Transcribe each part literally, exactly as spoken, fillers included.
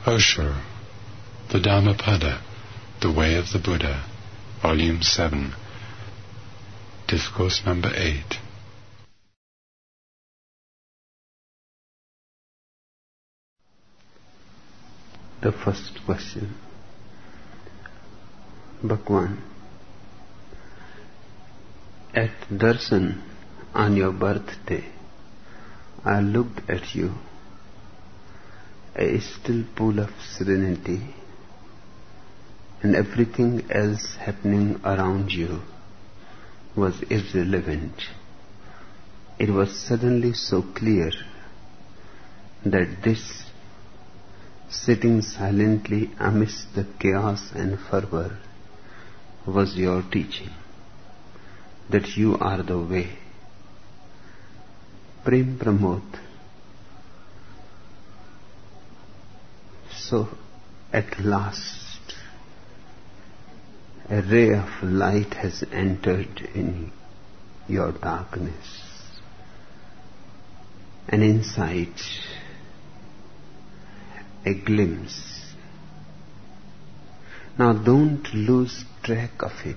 Osho, the Dhammapada, The Way of the Buddha, Volume seven, Discourse number eight. The first question. Bhagwan, at darshan on your birthday, I looked at you, a still pool of serenity, and everything else happening around you was irrelevant. It was suddenly so clear that this, sitting silently amidst the chaos and fervor, was your teaching, that you are the way. Prem Pramod. So, at last, a ray of light has entered in your darkness. An insight, a glimpse. Now don't lose track of it.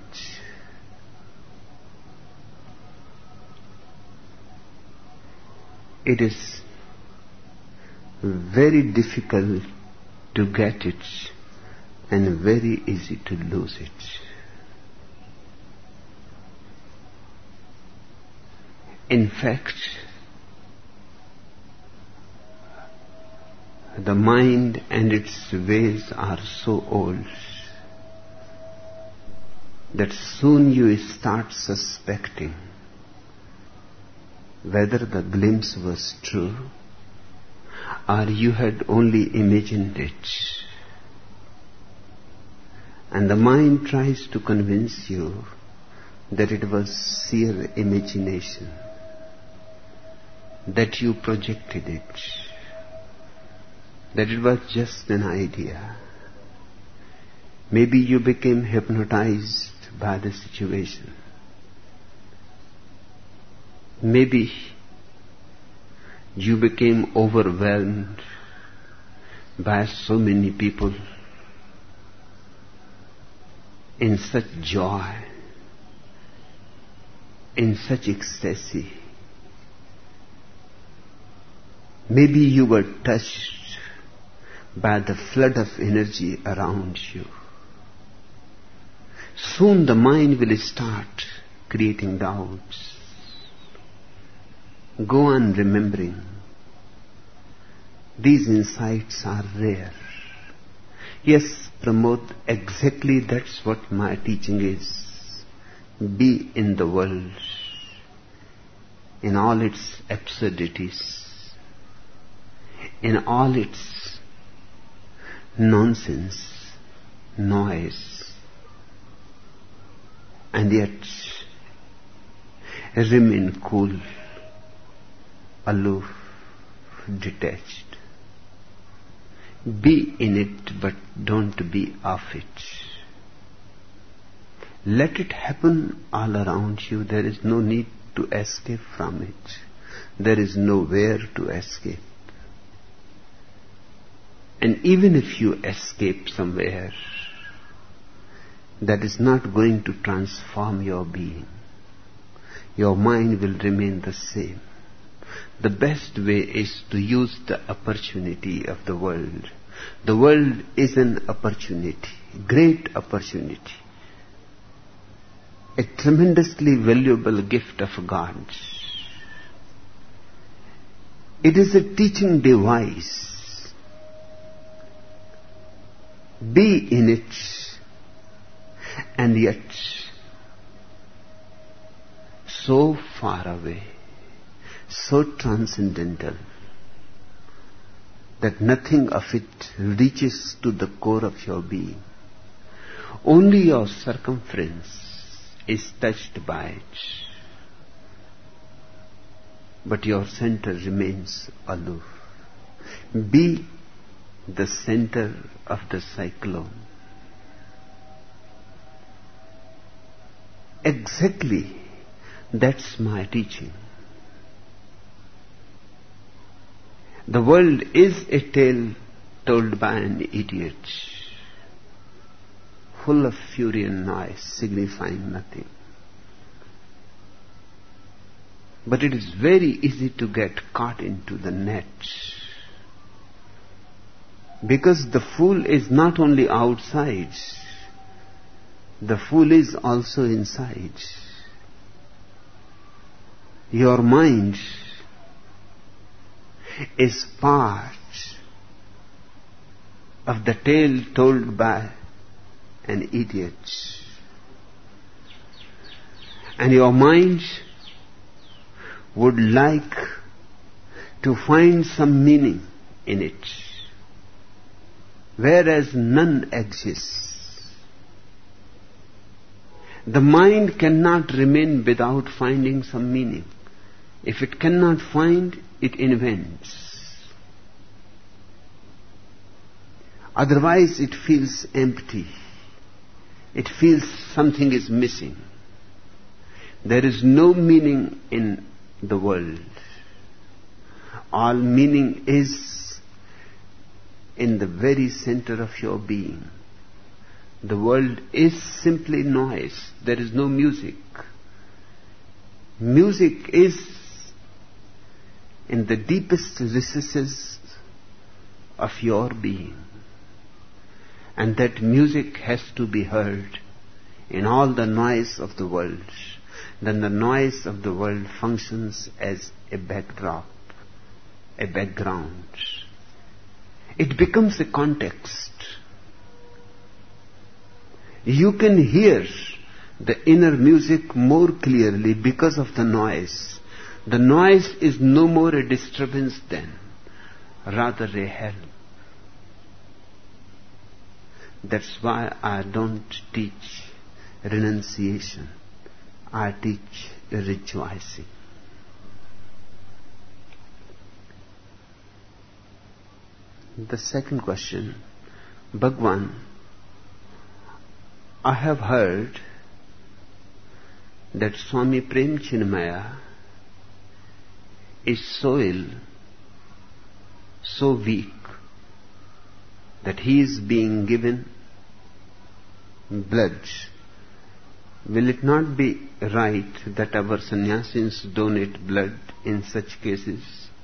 It is very difficult to get it and very easy to lose it. In fact, the mind and its ways are so old that soon you start suspecting whether the glimpse was true or you had only imagined it. And the mind tries to convince you that it was sheer imagination, that you projected it, that it was just an idea. Maybe you became hypnotized by the situation. Maybe you became overwhelmed by so many people in such joy, in such ecstasy. Maybe you were touched by the flood of energy around you. Soon the mind will start creating doubts. Go on remembering. These insights are rare. Yes, Pramod, exactly that's what my teaching is. Be in the world, in all its absurdities, in all its nonsense, noise, and yet remain cool, aloof, detached. Be in it, but don't be of it. Let it happen all around you. There is no need to escape from it. There is nowhere to escape. And even if you escape somewhere, that is not going to transform your being. Your mind will remain the same. The best way is to use the opportunity of the world. The world is an opportunity, great opportunity, a tremendously valuable gift of God. It is a teaching device. Be in it, and yet so far away, so transcendental, that nothing of it reaches to the core of your being. Only your circumference is touched by it, but your center remains aloof. Be the center of the cyclone. Exactly, that's my teaching. The world is a tale told by an idiot, full of fury and noise, signifying nothing. But it is very easy to get caught into the net, because the fool is not only outside, the fool is also inside. Your mind is part of the tale told by an idiot. And your mind would like to find some meaning in it, whereas none exists. The mind cannot remain without finding some meaning. If it cannot find, it invents. Otherwise it feels empty. It feels something is missing. There is no meaning in the world. All meaning is in the very center of your being. The world is simply noise. There is no music. Music is in the deepest recesses of your being. And that music has to be heard in all the noise of the world. Then the noise of the world functions as a backdrop, a background. It becomes a context. You can hear the inner music more clearly because of the noise. The noise is no more a disturbance then, rather a help. That's why I don't teach renunciation. I teach rejoicing. The second question, Bhagwan, I have heard that Swami Prem Chinmaya is so ill, so weak, that he is being given blood. Will it not be right that our sannyasins donate blood in such cases?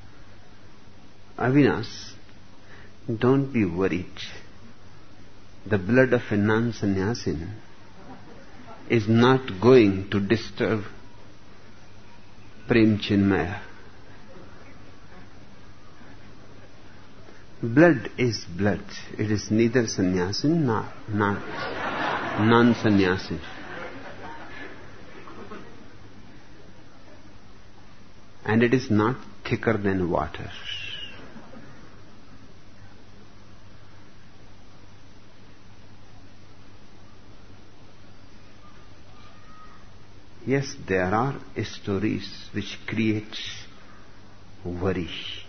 Avinash, don't be worried. The blood of a non-sannyasin is not going to disturb Prem Chinmaya. Blood is blood. It is neither sannyasin nor non-sannyasin. And it is not thicker than water. Yes, there are stories which create worry.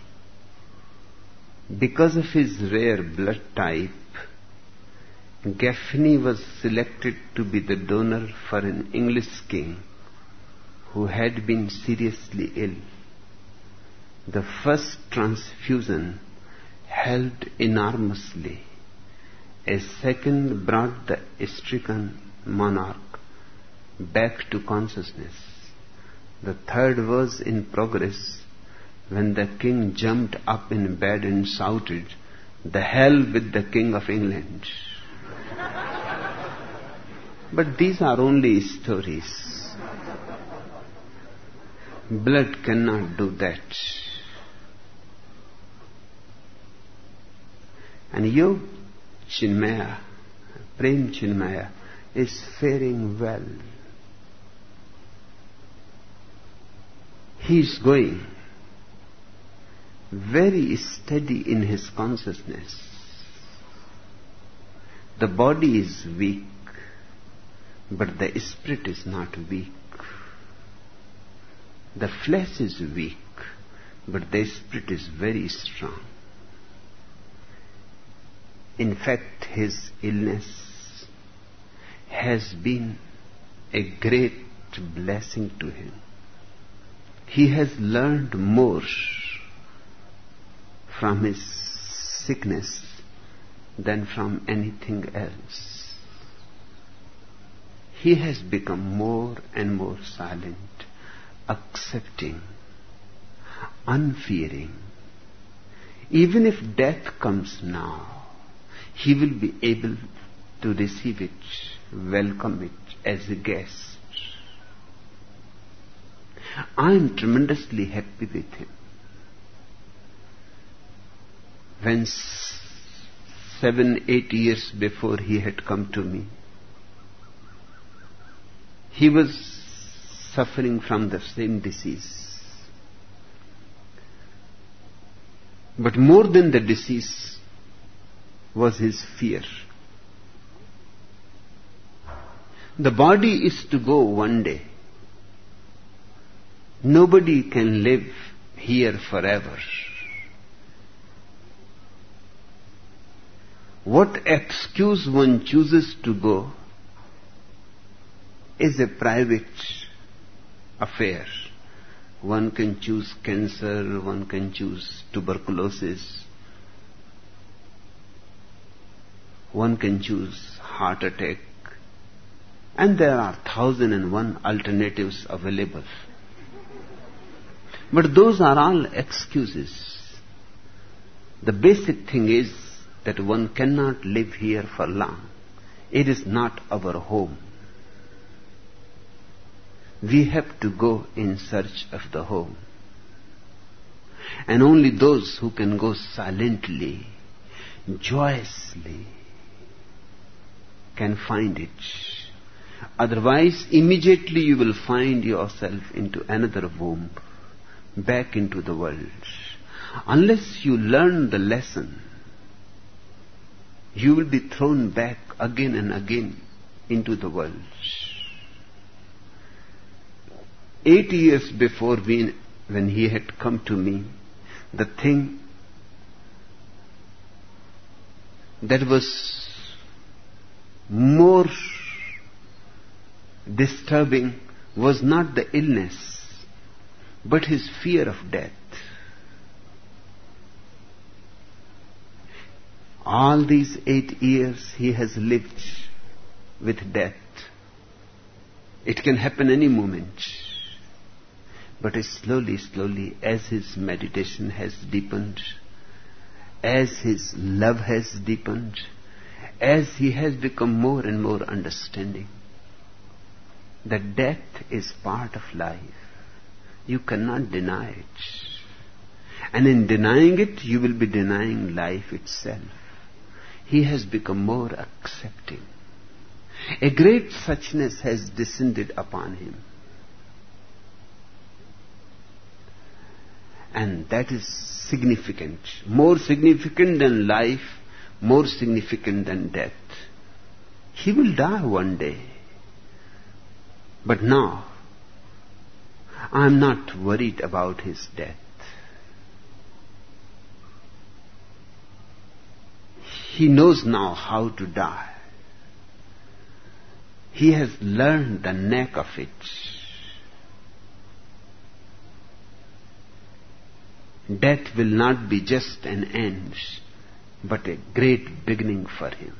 Because of his rare blood type, Gaffney was selected to be the donor for an English king who had been seriously ill. The first transfusion helped enormously. A second brought the stricken monarch back to consciousness. The third was in progress when the king jumped up in bed and shouted, "The hell with the King of England." But these are only stories. Blood cannot do that. And Yog Chinmaya, Prem Chinmaya, is faring well. He is going very steady in his consciousness. The body is weak, but the spirit is not weak. The flesh is weak, but the spirit is very strong. In fact, his illness has been a great blessing to him. He has learned more from his sickness than from anything else. He has become more and more silent, accepting, unfearing. Even if death comes now, he will be able to receive it, welcome it as a guest. I am tremendously happy with him. When seven, eight years before he had come to me, he was suffering from the same disease. But more than the disease was his fear. The body is to go one day. Nobody can live here forever. What excuse one chooses to go is a private affair. One can choose cancer, one can choose tuberculosis, one can choose heart attack, and there are thousand and one alternatives available. But those are all excuses. The basic thing is that one cannot live here for long. It is not our home. We have to go in search of the home. And only those who can go silently, joyously, can find it. Otherwise, immediately you will find yourself into another womb, back into the world. Unless you learn the lesson, you will be thrown back again and again into the world. Eight years before we, when he had come to me, the thing that was more disturbing was not the illness, but his fear of death. All these eight years he has lived with death. It can happen any moment. But slowly, slowly, as his meditation has deepened, as his love has deepened, as he has become more and more understanding that death is part of life, you cannot deny it. And in denying it, you will be denying life itself. He has become more accepting. A great suchness has descended upon him. And that is significant. More significant than life, more significant than death. He will die one day. But now, I am not worried about his death. He knows now how to die. He has learned the knack of it. Death will not be just an end, but a great beginning for him.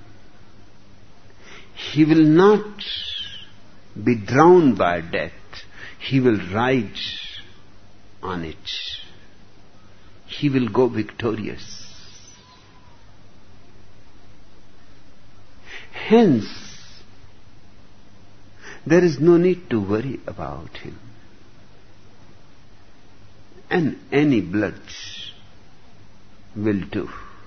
He will not be drowned by death. He will ride on it. He will go victorious. Hence, there is no need to worry about him. And any blood will do.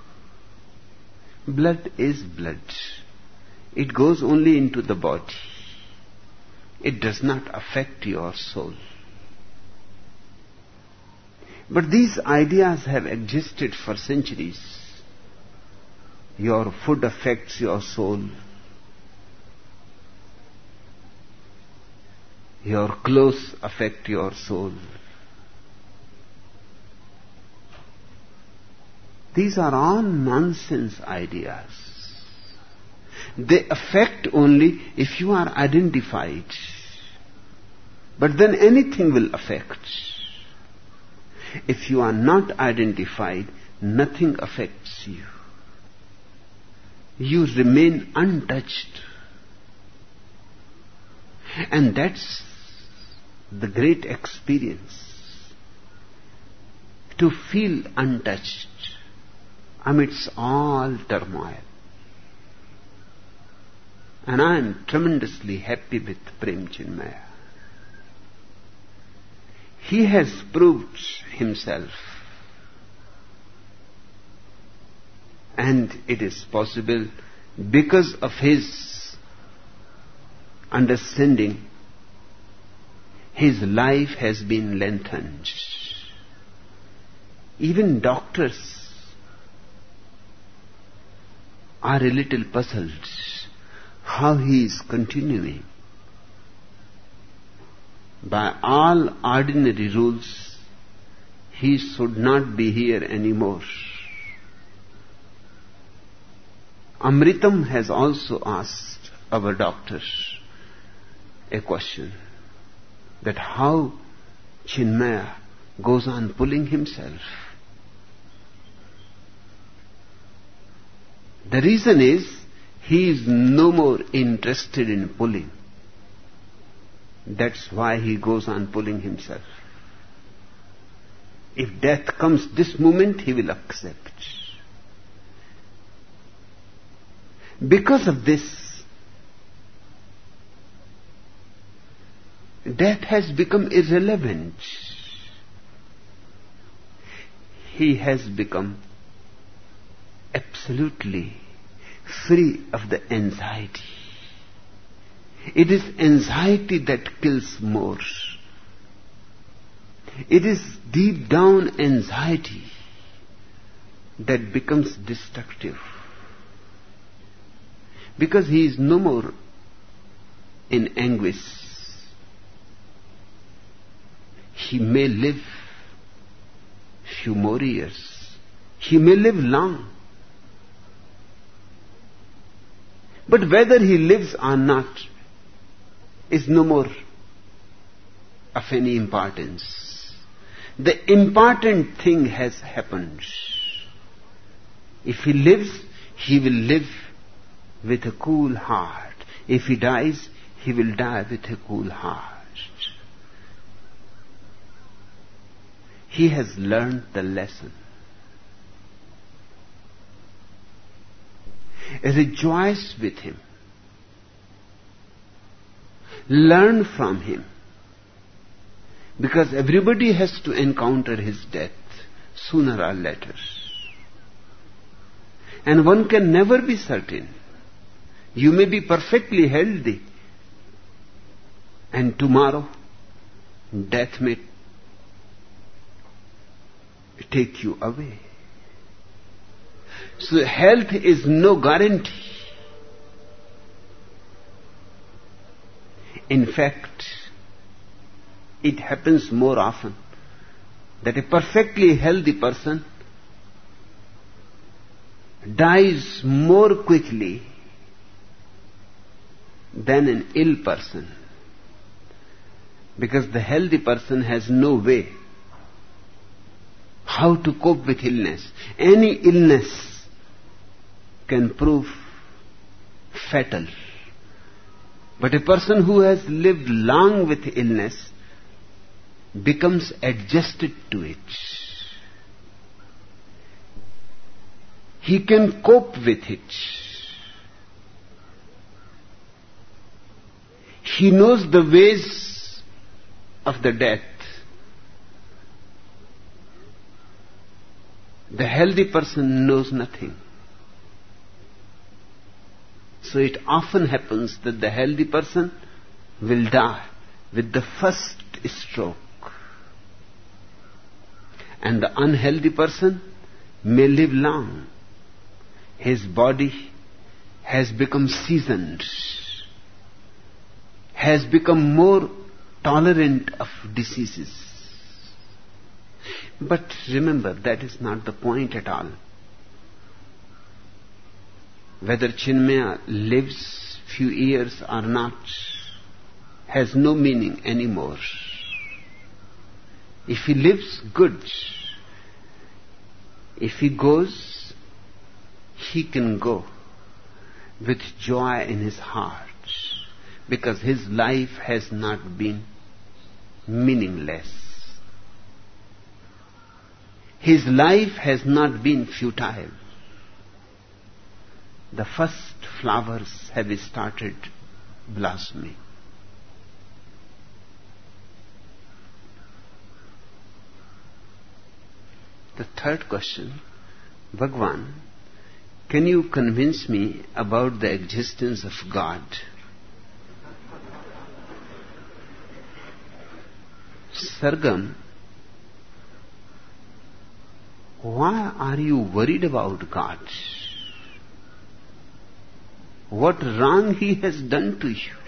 Blood is blood. It goes only into the body. It does not affect your soul. But these ideas have existed for centuries. Your food affects your soul. Your clothes affect your soul. These are all nonsense ideas. They affect only if you are identified. But then anything will affect. If you are not identified, nothing affects you. you remain untouched. And that's the great experience, to feel untouched amidst all turmoil. And I am tremendously happy with Prem Chinmaya. He has proved himself. And it is possible because of his understanding, his life has been lengthened. Even doctors are a little puzzled how he is continuing. By all ordinary rules, he should not be here anymore. Amritam has also asked our doctor a question, that how Chinmaya goes on pulling himself. The reason is, he is no more interested in pulling. That's why he goes on pulling himself. If death comes this moment, he will accept. Because of this, death has become irrelevant. He has become absolutely free of the anxiety. It is anxiety that kills more. It is deep down anxiety that becomes destructive. Because he is no more in anguish. He may live few more years. He may live long. But whether he lives or not is no more of any importance. The important thing has happened. If he lives, he will live with a cool heart. If he dies, he will die with a cool heart. He has learned the lesson. Rejoice with him. Learn from him. Because everybody has to encounter his death sooner or later. And one can never be certain. You may be perfectly healthy, and tomorrow death may take you away. So health is no guarantee. In fact, it happens more often that a perfectly healthy person dies more quickly than an ill person, because the healthy person has no way how to cope with illness. Any illness can prove fatal. But a person who has lived long with illness becomes adjusted to it. He can cope with it. He knows the ways of the death. The healthy person knows nothing. So it often happens that the healthy person will die with the first stroke. And the unhealthy person may live long. His body has become seasoned, has become more tolerant of diseases. But remember, that is not the point at all. Whether Chinmaya lives few years or not has no meaning anymore. If he lives, good. If he goes, he can go. with joy in his heart, because his life has not been meaningless. His life has not been futile. The first flowers have started blossoming. The third question, Bhagwan, can you convince me about the existence of God? Sargam, why are you worried about God? What wrong he has done to you?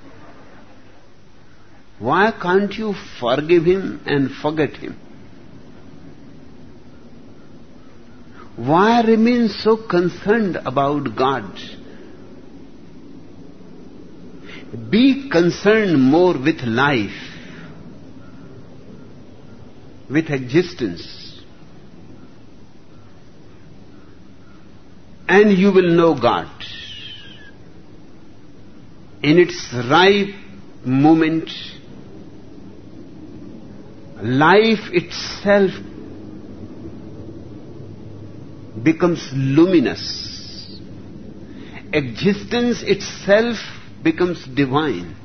Why can't you forgive him and forget him? Why remain so concerned about God? Be concerned more with life, with existence, and you will know God. In its ripe moment, life itself becomes luminous. Existence itself becomes divine.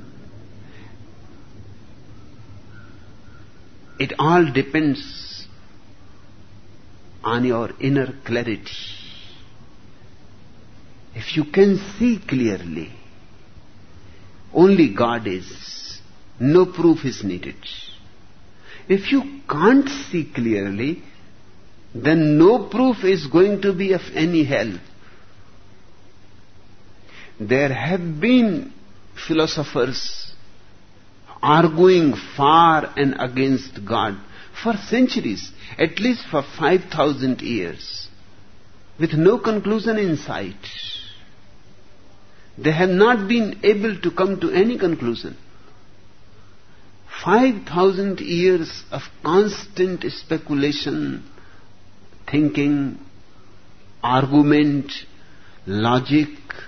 It all depends on your inner clarity. If you can see clearly, only God is. No proof is needed. If you can't see clearly, then no proof is going to be of any help. There have been philosophers arguing for and against God for centuries, at least for five thousand years, with no conclusion in sight. They have not been able to come to any conclusion. Five thousand years of constant speculation, thinking, argument, logic.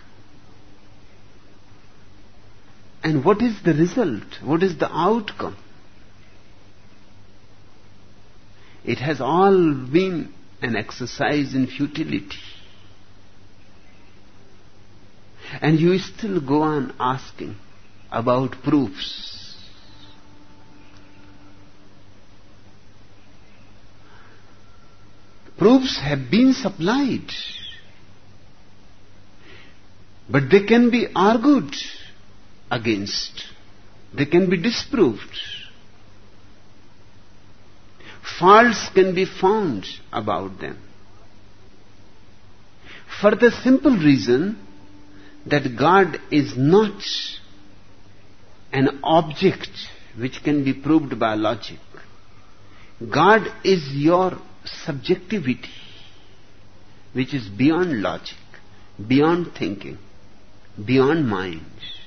And what is the result? What is the outcome? It has all been an exercise in futility. And you still go on asking about proofs. Proofs have been supplied, but they can be argued against. They can be disproved. Faults can be found about them. For the simple reason that God is not an object which can be proved by logic. God is your subjectivity, which is beyond logic, beyond thinking, beyond mind.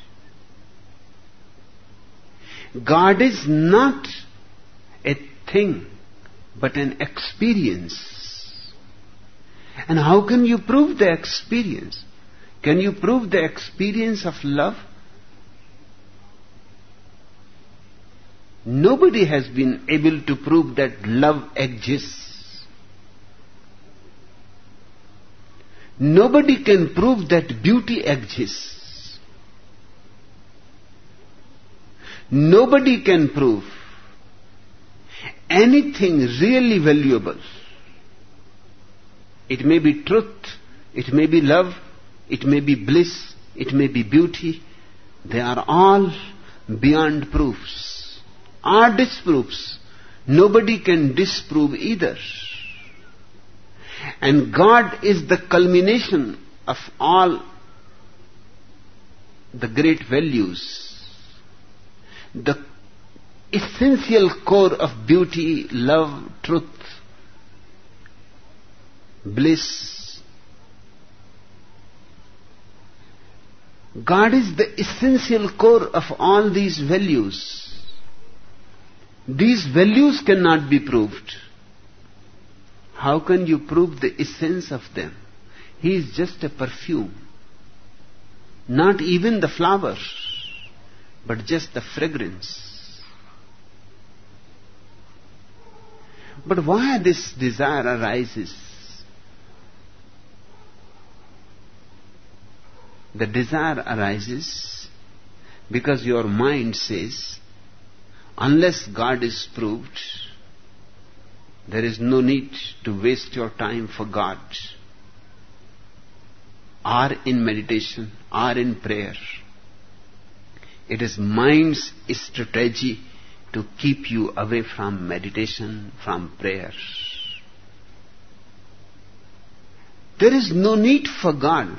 God is not a thing, but an experience. And how can you prove the experience? Can you prove the experience of love? Nobody has been able to prove that love exists. Nobody can prove that beauty exists. Nobody can prove anything really valuable. It may be truth, it may be love, it may be bliss, it may be beauty. They are all beyond proofs or disproofs. Nobody can disprove either. And God is the culmination of all the great values. The essential core of beauty, love, truth, bliss. God is the essential core of all these values. These values cannot be proved. How can you prove the essence of them? He is just a perfume. not even the flower, but just the fragrance. But why this desire arises? The desire arises because your mind says, unless God is proved, there is no need to waste your time for God, or in meditation, or in prayer. It is mind's strategy to keep you away from meditation, from prayer. There is no need for God.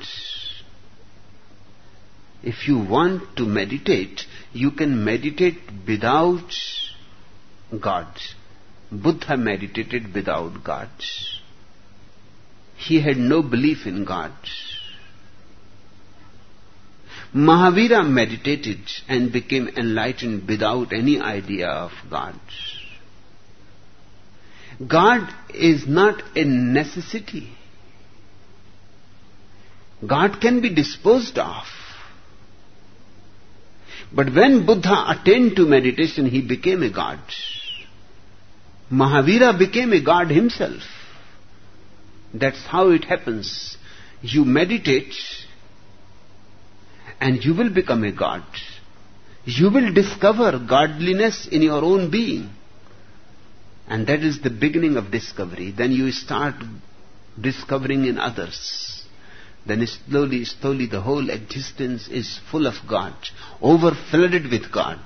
If you want to meditate, you can meditate without God. Buddha meditated without God. He had no belief in God. Mahavira meditated and became enlightened without any idea of God. God is not a necessity. God can be disposed of. But when Buddha attained to meditation, he became a God. Mahavira became a God himself. That's how it happens. You meditate and you will become a God. You will discover godliness in your own being. And that is the beginning of discovery. Then you start discovering in others. Then slowly, slowly the whole existence is full of God, overflooded with God.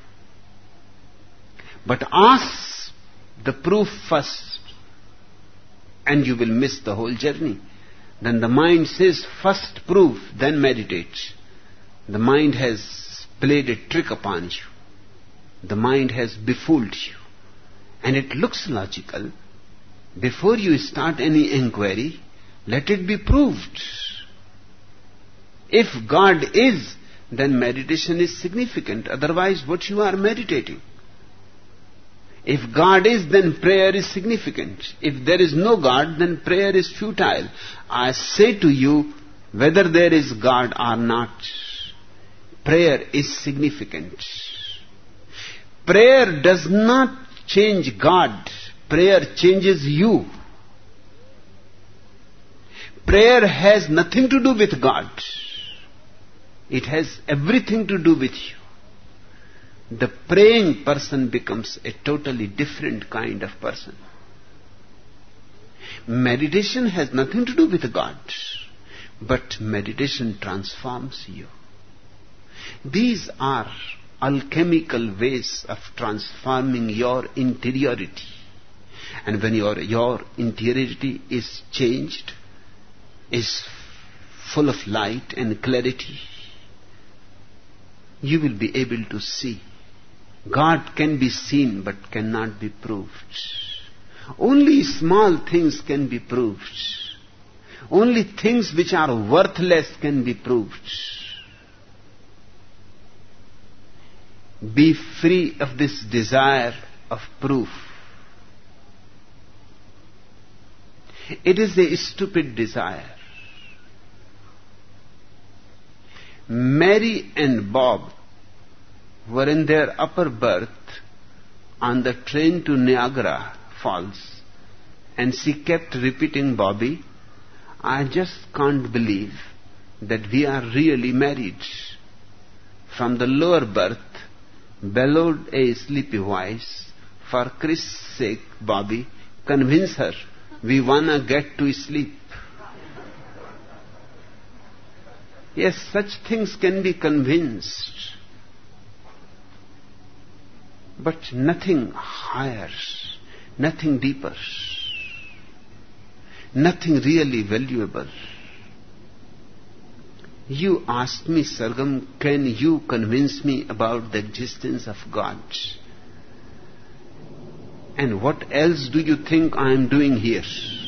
But ask the proof first, and you will miss the whole journey. Then the mind says, first proof, then meditate. The mind has played a trick upon you. The mind has befooled you. And it looks logical. Before you start any inquiry, let it be proved. If God is, then meditation is significant. Otherwise, what you are meditating? If God is, then prayer is significant. If there is no God, then prayer is futile. I say to you, whether there is God or not, prayer is significant. Prayer does not change God. Prayer changes you. Prayer has nothing to do with God. It has everything to do with you. The praying person becomes a totally different kind of person. Meditation has nothing to do with God, but meditation transforms you. These are alchemical ways of transforming your interiority. And when your, your interiority is changed, is full of light and clarity, you will be able to see. God can be seen but cannot be proved. Only small things can be proved. Only things which are worthless can be proved. Be free of this desire of proof. It is a stupid desire. Mary and Bob were in their upper berth on the train to Niagara Falls, and she kept repeating, Bobby, I just can't believe that we are really married. From the lower berth bellowed a sleepy voice, for Christ's sake, Bobby, convince her, we wanna get to sleep. Yes, such things can be convinced, but nothing higher, nothing deeper, nothing really valuable. You asked me, Sargam, can you convince me about the existence of God? And what else do you think I am doing here?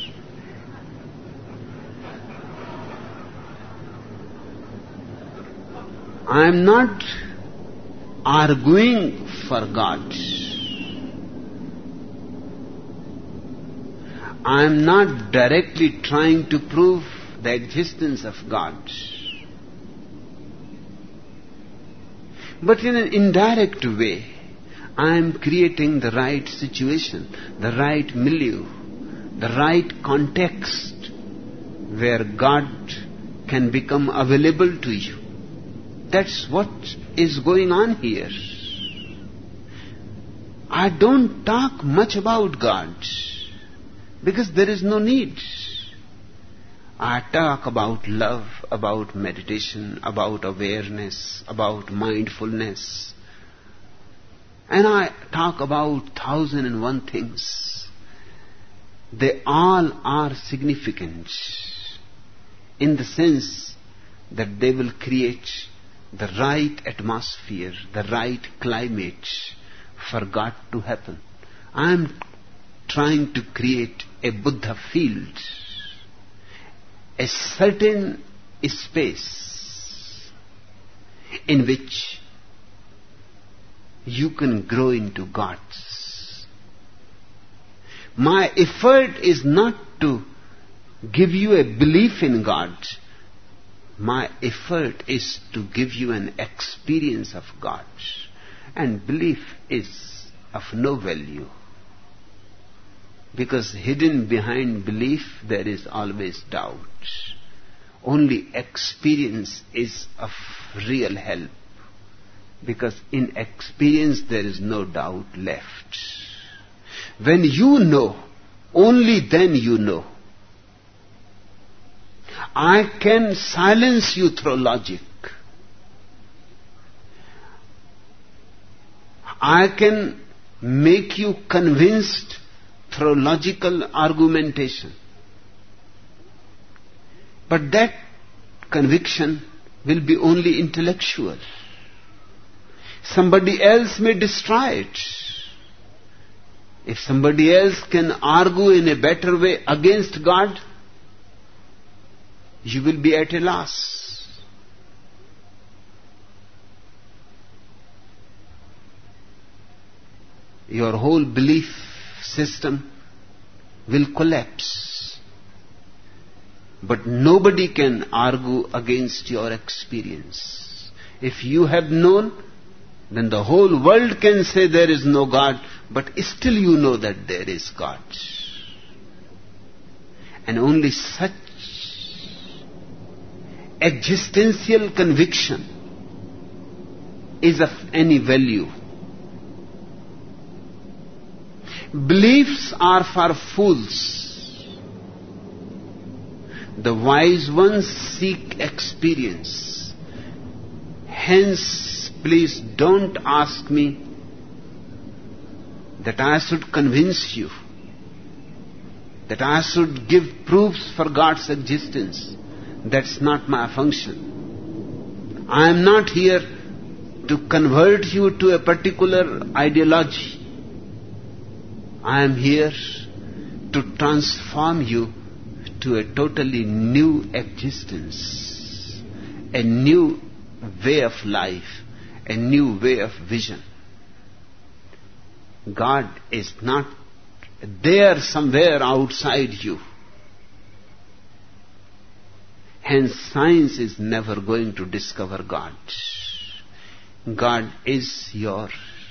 I am not arguing for God. I am not directly trying to prove the existence of God. But in an indirect way, I am creating the right situation, the right milieu, the right context where God can become available to you. That's what is going on here. I don't talk much about God because there is no need. I talk about love, about meditation, about awareness, about mindfulness. And I talk about thousand and one things. They all are significant in the sense that they will create the right atmosphere, the right climate for God to happen. I am trying to create a Buddha field, a certain space in which you can grow into gods. My effort is not to give you a belief in God. My effort is to give you an experience of God. And belief is of no value. Because hidden behind belief there is always doubt. Only experience is of real help. Because in experience there is no doubt left. When you know, only then you know. I can silence you through logic. I can make you convinced through logical argumentation. But that conviction will be only intellectual. Somebody else may destroy it. If somebody else can argue in a better way against God, you will be at a loss. Your whole belief system will collapse. But nobody can argue against your experience. If you have known, then the whole world can say there is no God, but still you know that there is God. And only such existential conviction is of any value. Beliefs are for fools. The wise ones seek experience. Hence, please don't ask me that I should convince you, that I should give proofs for God's existence. That's not my function. I am not here to convert you to a particular ideology. I am here to transform you to a totally new existence, a new way of life, a new way of vision. God is not there somewhere outside you. Hence, science is never going to discover God. God is your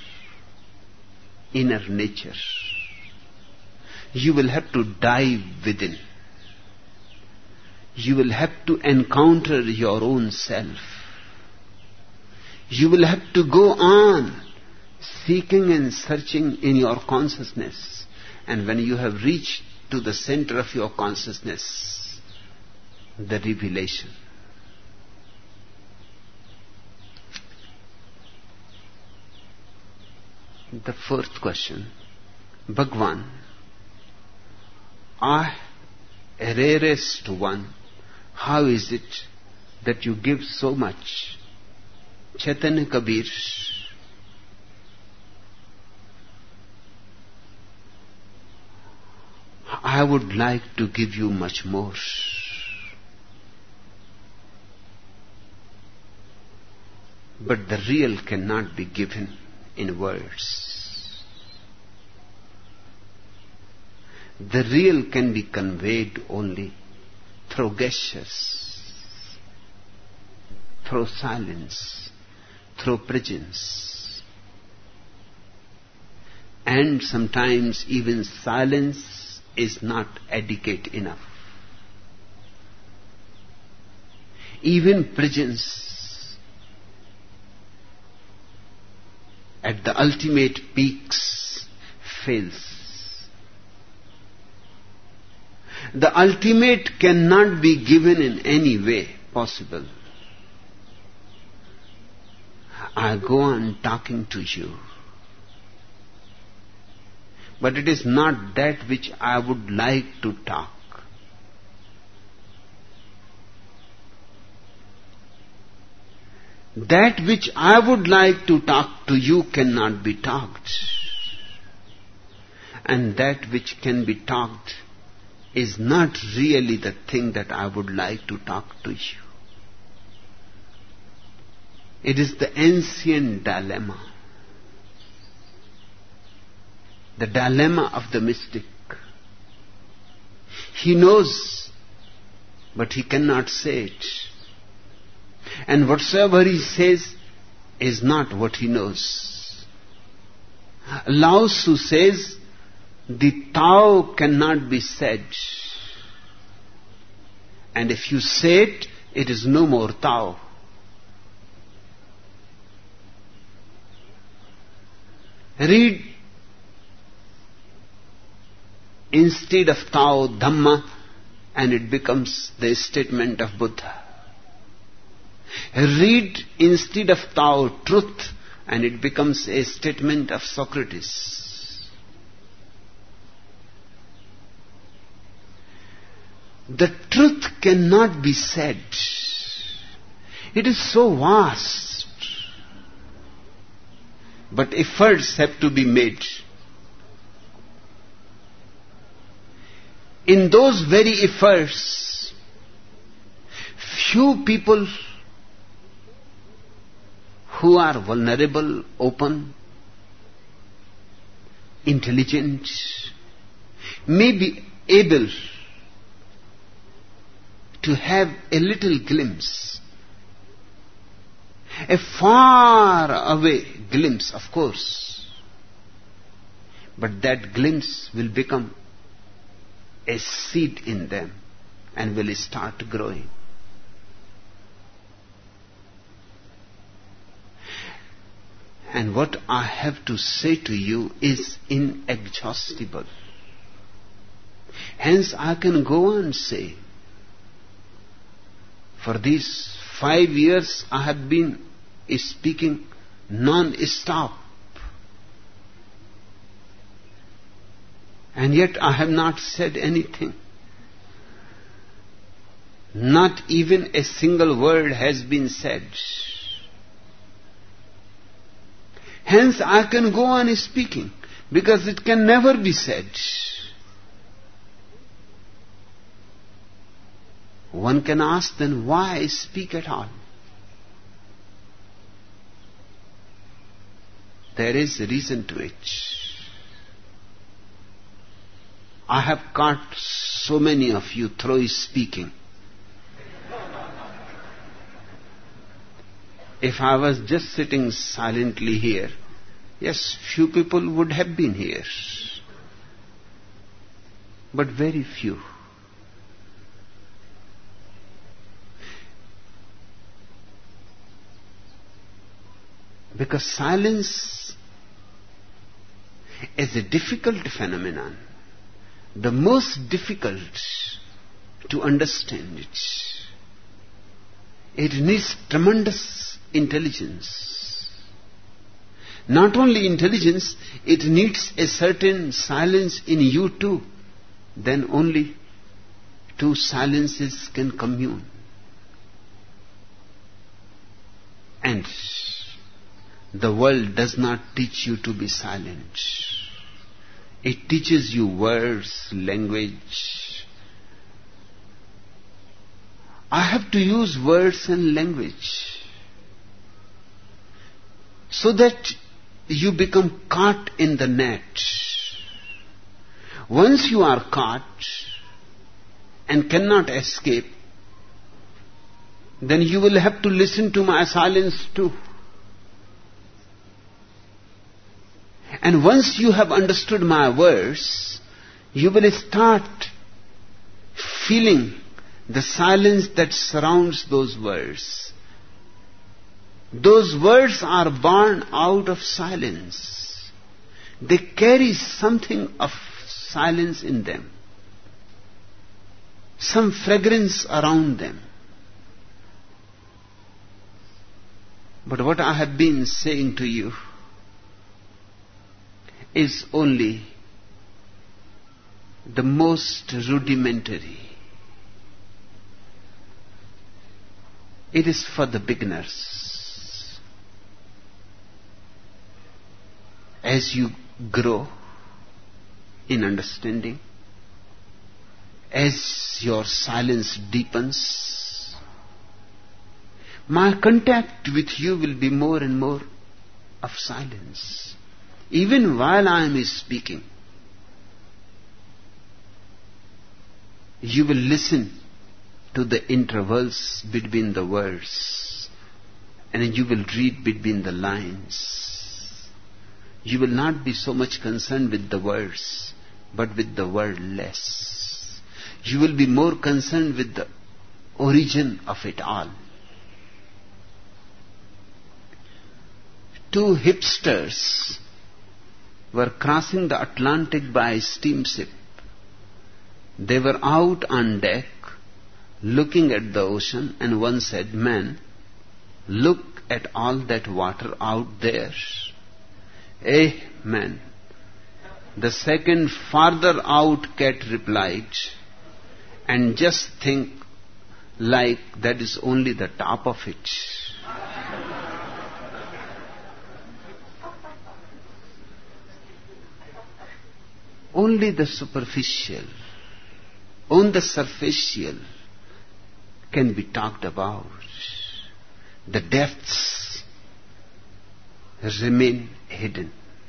inner nature. You will have to dive within. You will have to encounter your own self. You will have to go on seeking and searching in your consciousness. And when you have reached to the center of your consciousness, the revelation. The fourth question. Bhagwan, I, a rarest one, how is it that you give so much? Chaitanya Kabir, I would like to give you much more. But the real cannot be given in words. The real can be conveyed only through gestures, through silence, through presence. And sometimes even silence is not adequate enough. Even presence at the ultimate peaks fails. The ultimate cannot be given in any way possible. I go on talking to you, but it is not that which I would like to talk. That which I would like to talk to you cannot be talked. And that which can be talked is not really the thing that I would like to talk to you. It is the ancient dilemma. The dilemma of the mystic. He knows, but he cannot say it. And whatsoever he says is not what he knows. Lao Tzu says, the Tao cannot be said. And if you say it, it is no more Tao. Read instead of Tao, Dhamma, and it becomes the statement of Buddha. Read instead of Tao, Truth, and it becomes a statement of Socrates. The truth cannot be said. It is so vast. But efforts have to be made. In those very efforts, few people who are vulnerable, open, intelligent, may be able to have a little glimpse, a far away glimpse, of course, but that glimpse will become a seed in them and will start growing. And what I have to say to you is inexhaustible. Hence I can go on saying, for these five years I have been speaking non-stop. And yet I have not said anything. Not even a single word has been said. Hence I can go on speaking, because it can never be said. One can ask then, why speak at all? There is a reason to it. I have caught so many of you through speaking. If I was just sitting silently here, yes, few people would have been here. But very few. Because silence is a difficult phenomenon. The most difficult to understand it. It needs tremendous intelligence. Not only intelligence, it needs a certain silence in you too. Then only two silences can commune. And the world does not teach you to be silent. It teaches you words, language. I have to use words and language so that you become caught in the net. Once you are caught and cannot escape, then you will have to listen to my silence too. And once you have understood my words, you will start feeling the silence that surrounds those words. Those words are born out of silence. They carry something of silence in them, some fragrance around them. But what I have been saying to you is only the most rudimentary. It is for the beginners. As you grow in understanding, as your silence deepens, my contact with you will be more and more of silence. Even while I am speaking, you will listen to the intervals between the words, and you will read between the lines. You will not be so much concerned with the words, but with the word less. You will be more concerned with the origin of it all. Two hipsters were crossing the Atlantic by a steamship. They were out on deck looking at the ocean, and one said, "Man, look at all that water out there." "Eh, man." The second, farther out cat replied, "And just think, like that is only the top of it." Only the superficial, on the superficial can be talked about. The depths remain hidden.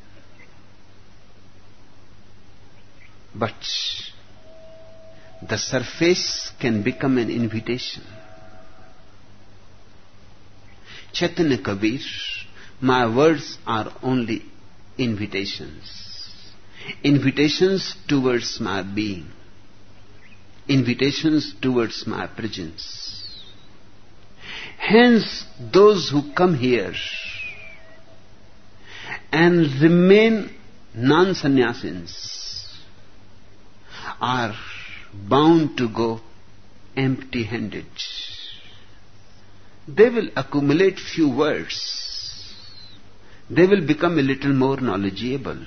But the surface can become an invitation. Chaitanya Kabir, my words are only invitations. Invitations towards my being. Invitations towards my presence. Hence, those who come here and remain non-sannyasins are bound to go empty-handed. They will accumulate few words. They will become a little more knowledgeable.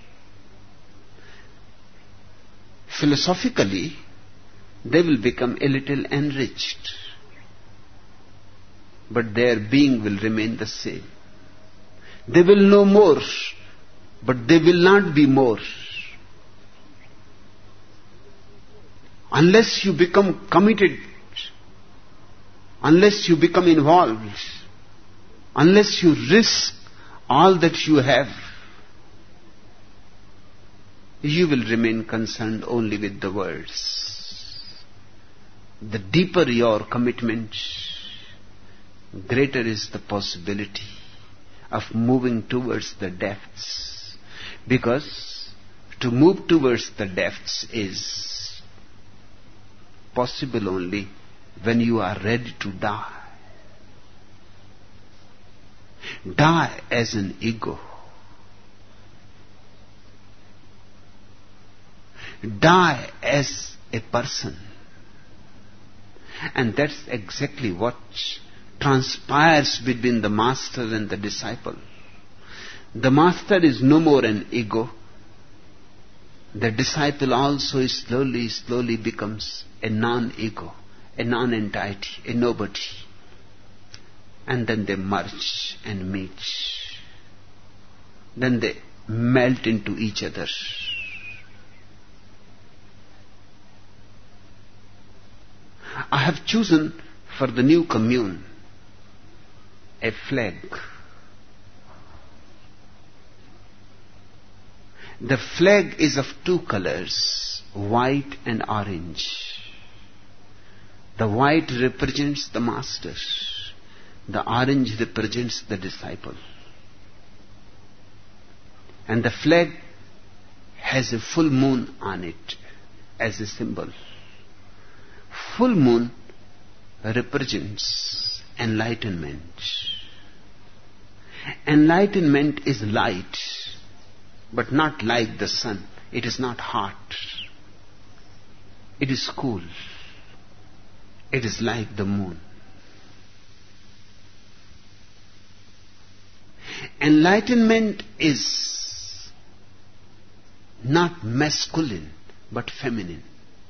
Philosophically, they will become a little enriched, but their being will remain the same. They will know more, but they will not be more. Unless you become committed, unless you become involved, unless you risk all that you have, you will remain concerned only with the words. The deeper your commitment, greater is the possibility of moving towards the depths. Because to move towards the depths is possible only when you are ready to die. Die as an ego. Die as a person. And that's exactly what transpires between the master and the disciple. The master is no more an ego. The disciple also slowly, slowly becomes a non-ego, a non-entity, a nobody. And then they merge and meet. Then they melt into each other. I have chosen for the new commune a flag. The flag is of two colors, white and orange. The white represents the master. The orange represents the disciple. And the flag has a full moon on it as a symbol. Full moon represents enlightenment. Enlightenment is light, but not like the sun. It is not hot. It is cool. It is like the moon. Enlightenment is not masculine, but feminine.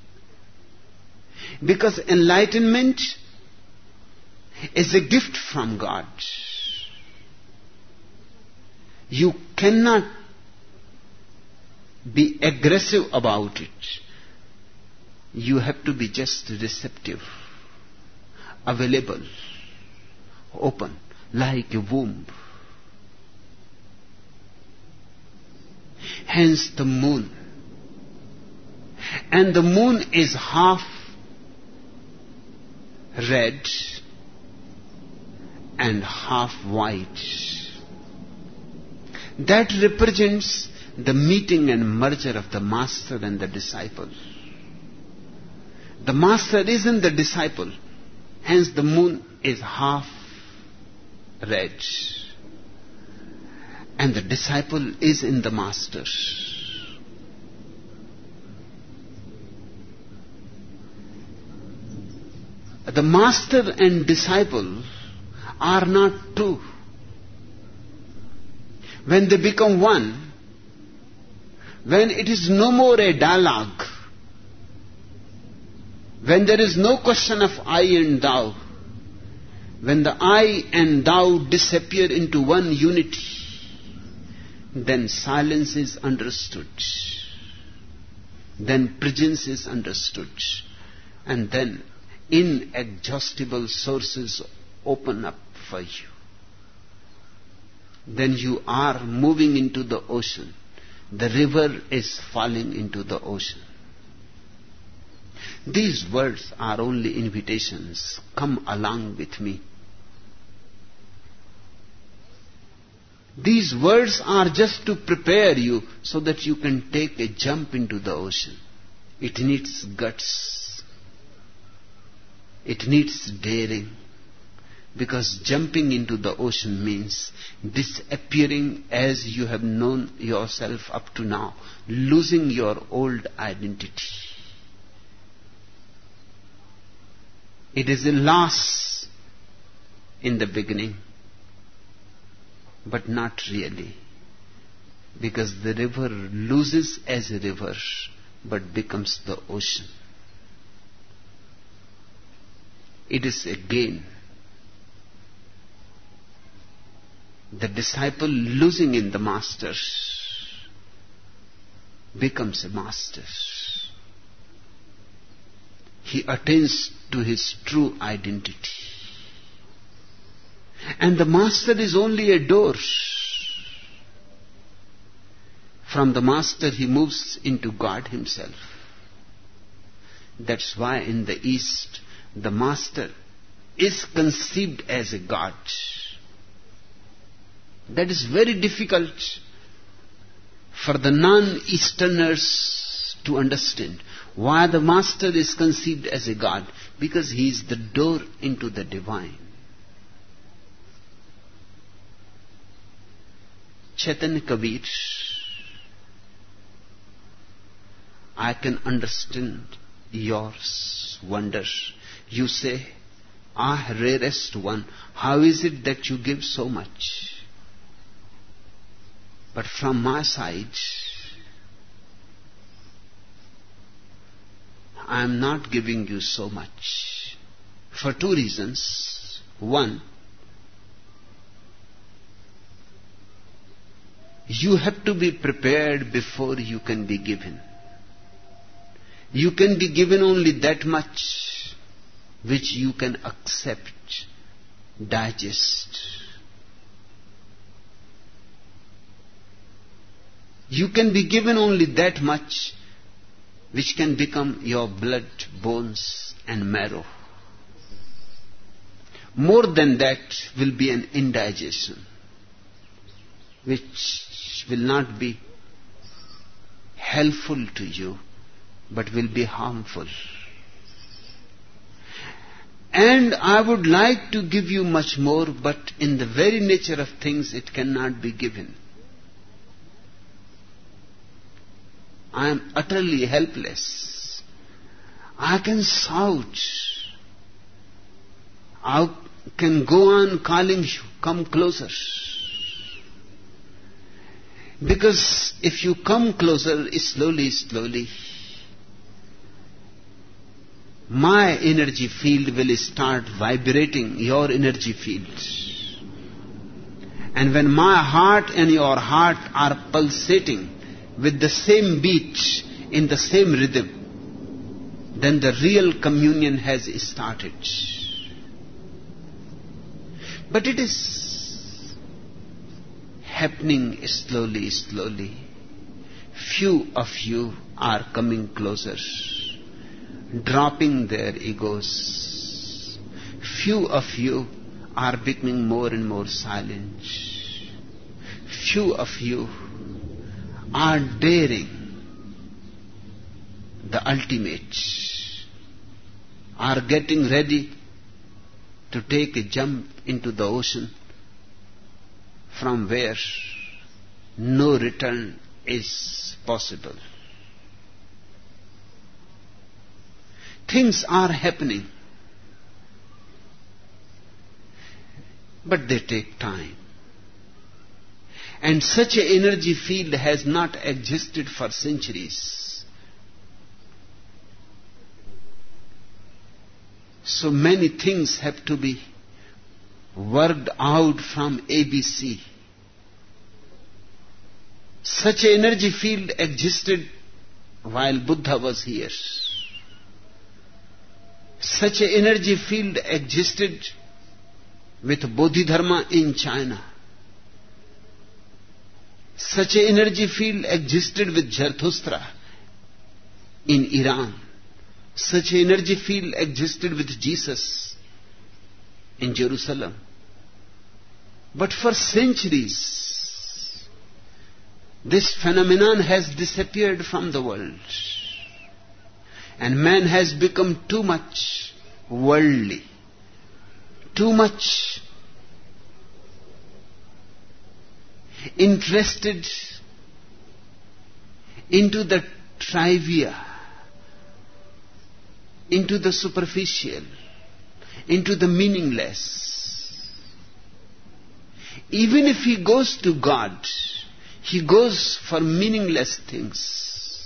Because enlightenment is a gift from God. You cannot be aggressive about it. You have to be just receptive, available, open, like a womb. Hence the moon. And the moon is half red and half white. That represents the meeting and merger of the master and the disciple. The master isn't the disciple. Hence the moon is half red. And the disciple is in the master. The master and disciple are not two. When they become one, when it is no more a dialogue, when there is no question of I and thou, when the I and thou disappear into one unity, then silence is understood. Then presence is understood. And then inexhaustible sources open up for you. Then you are moving into the ocean. The river is falling into the ocean. These words are only invitations. Come along with me. These words are just to prepare you so that you can take a jump into the ocean. It needs guts. It needs daring. Because jumping into the ocean means disappearing as you have known yourself up to now, losing your old identity. It is a loss in the beginning, but not really. Because the river loses as a river, but becomes the ocean. It is a gain. The disciple losing in the master becomes a master. He attains to his true identity. And the master is only a door. From the master he moves into God himself. That's why in the East the master is conceived as a God. That is very difficult for the non-Easterners to understand. Why the master is conceived as a God? Because he is the door into the divine. Chaitanya Kabir, I can understand your wonder. You say, ah, rarest one, how is it that you give so much? But from my side, I am not giving you so much. For two reasons. One, you have to be prepared before you can be given. You can be given only that much which you can accept, digest. You can be given only that much which can become your blood, bones and marrow. More than that will be an indigestion, which which will not be helpful to you, but will be harmful. And I would like to give you much more, but in the very nature of things it cannot be given. I am utterly helpless. I can shout. I can go on calling you, come closer. Because if you come closer, slowly, slowly, my energy field will start vibrating your energy field. And when my heart and your heart are pulsating with the same beat, in the same rhythm, then the real communion has started. But it is happening slowly, slowly. Few of you are coming closer, dropping their egos. Few of you are becoming more and more silent. Few of you are daring the ultimate, are getting ready to take a jump into the ocean from where no return is possible. Things are happening, but they take time. And such an energy field has not existed for centuries. So many things have to be worked out from A B C. Such an energy field existed while Buddha was here. Such an energy field existed with Bodhidharma in China. Such an energy field existed with Zarathustra in Iran. Such an energy field existed with Jesus in Jerusalem. But for centuries, this phenomenon has disappeared from the world. And man has become too much worldly, too much interested into the trivia, into the superficial, into the meaningless. Even if he goes to God, he goes for meaningless things.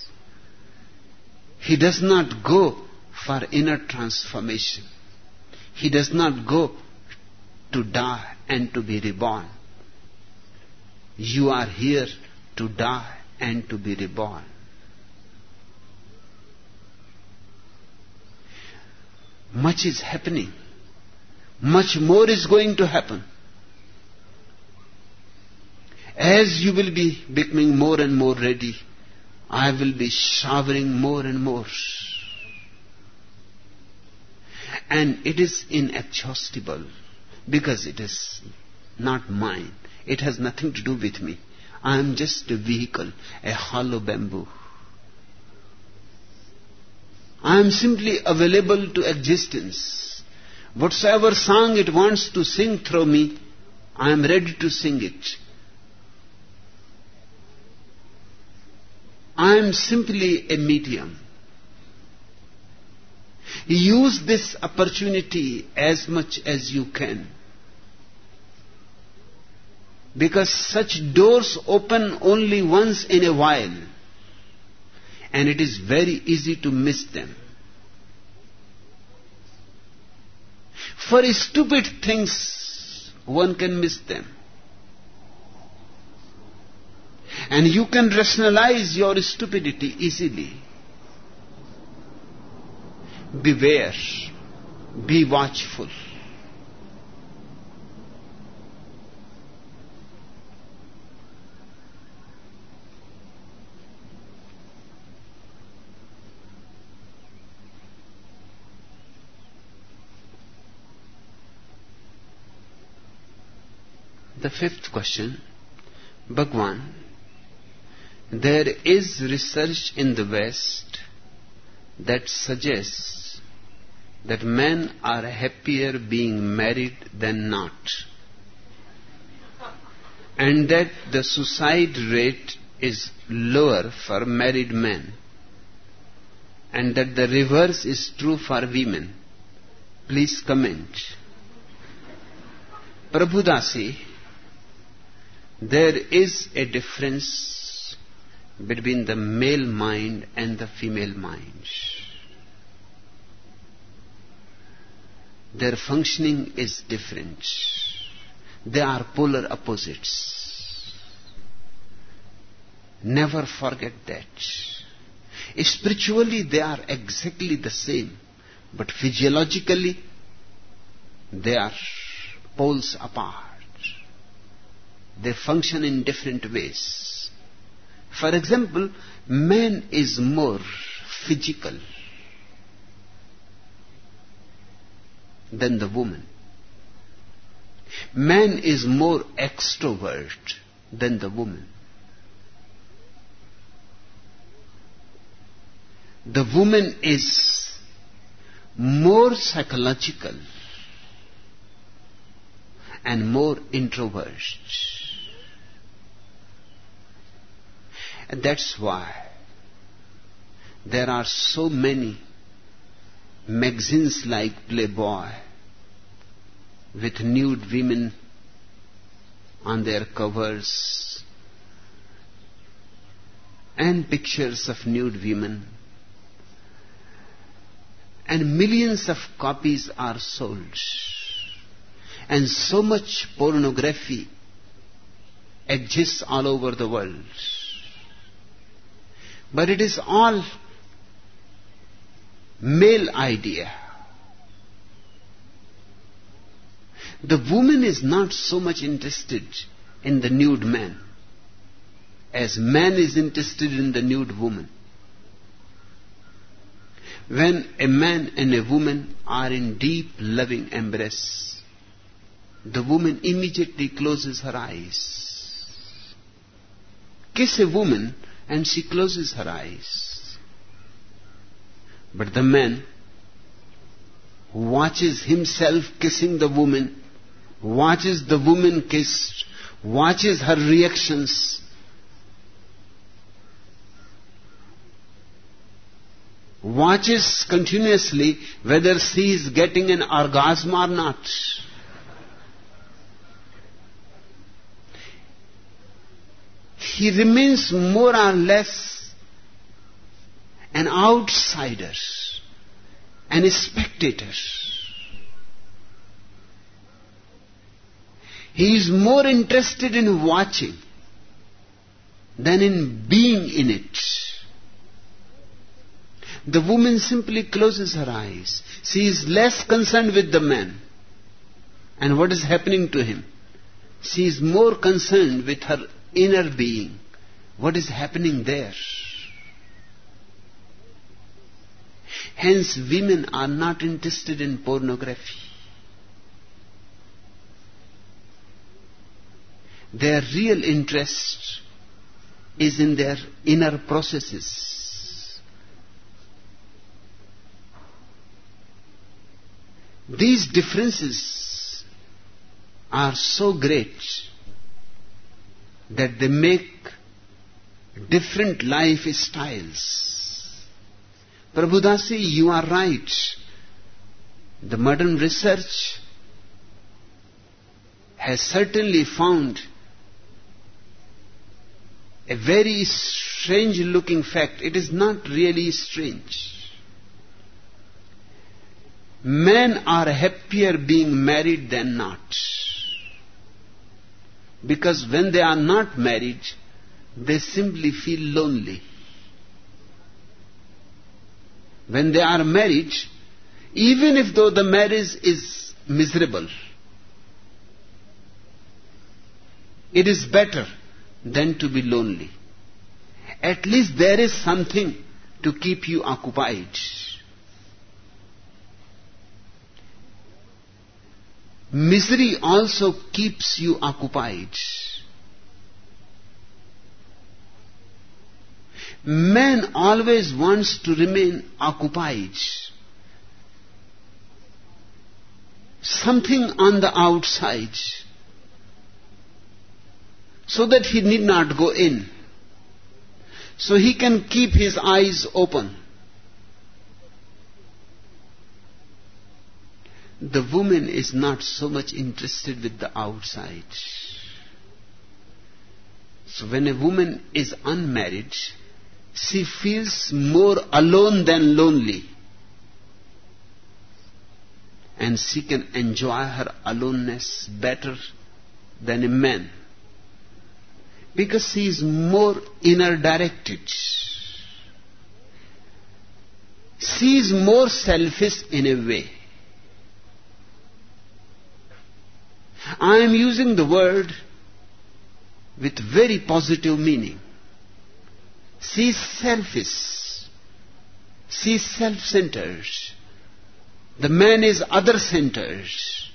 He does not go for inner transformation. He does not go to die and to be reborn. You are here to die and to be reborn. Much is happening. Much more is going to happen. As you will be becoming more and more ready, I will be showering more and more. And it is inexhaustible because it is not mine. It has nothing to do with me. I am just a vehicle, a hollow bamboo. I am simply available to existence. Whatsoever song it wants to sing through me, I am ready to sing it. I am simply a medium. Use this opportunity as much as you can. Because such doors open only once in a while. And it is very easy to miss them. For stupid things, one can miss them. And you can rationalize your stupidity easily. Beware. Be watchful. The fifth question, Bhagwan, There is research in the West that suggests that men are happier being married than not, and that the suicide rate is lower for married men, and that the reverse is true for women. Please comment. Prabhudasi, there is a difference between the male mind and the female mind. Their functioning is different. They are polar opposites. Never forget that. Spiritually, they are exactly the same, but physiologically, they are poles apart. They function in different ways. For example, man is more physical than the woman. Man is more extrovert than the woman. The woman is more psychological and more introvert. And that's why there are so many magazines like Playboy with nude women on their covers and pictures of nude women, and millions of copies are sold, and so much pornography exists all over the world. But it is all male idea. The woman is not so much interested in the nude man as man is interested in the nude woman. When a man and a woman are in deep loving embrace, the woman immediately closes her eyes. Kiss a woman and she closes her eyes. But the man watches himself kissing the woman, watches the woman kissed, watches her reactions, watches continuously whether she is getting an orgasm or not. He remains more or less an outsider, and a spectator. He is more interested in watching than in being in it. The woman simply closes her eyes. She is less concerned with the man and what is happening to him. She is more concerned with her inner being, what is happening there. Hence, women are not interested in pornography. Their real interest is in their inner processes. These differences are so great that they make different life styles. Prabhudasi, you are right. The modern research has certainly found a very strange looking fact. It is not really strange. Men are happier being married than not. Because when they are not married, they simply feel lonely. When they are married, even if though the marriage is miserable, it is better than to be lonely. At least there is something to keep you occupied. Misery also keeps you occupied. Man always wants to remain occupied. Something on the outside, so that he need not go in. So he can keep his eyes open. The woman is not so much interested with the outside. So when a woman is unmarried, she feels more alone than lonely. And she can enjoy her aloneness better than a man, because she is more inner directed. She is more selfish in a way. I am using the word with very positive meaning. She is selfish. She is self-centered. The man is other-centered.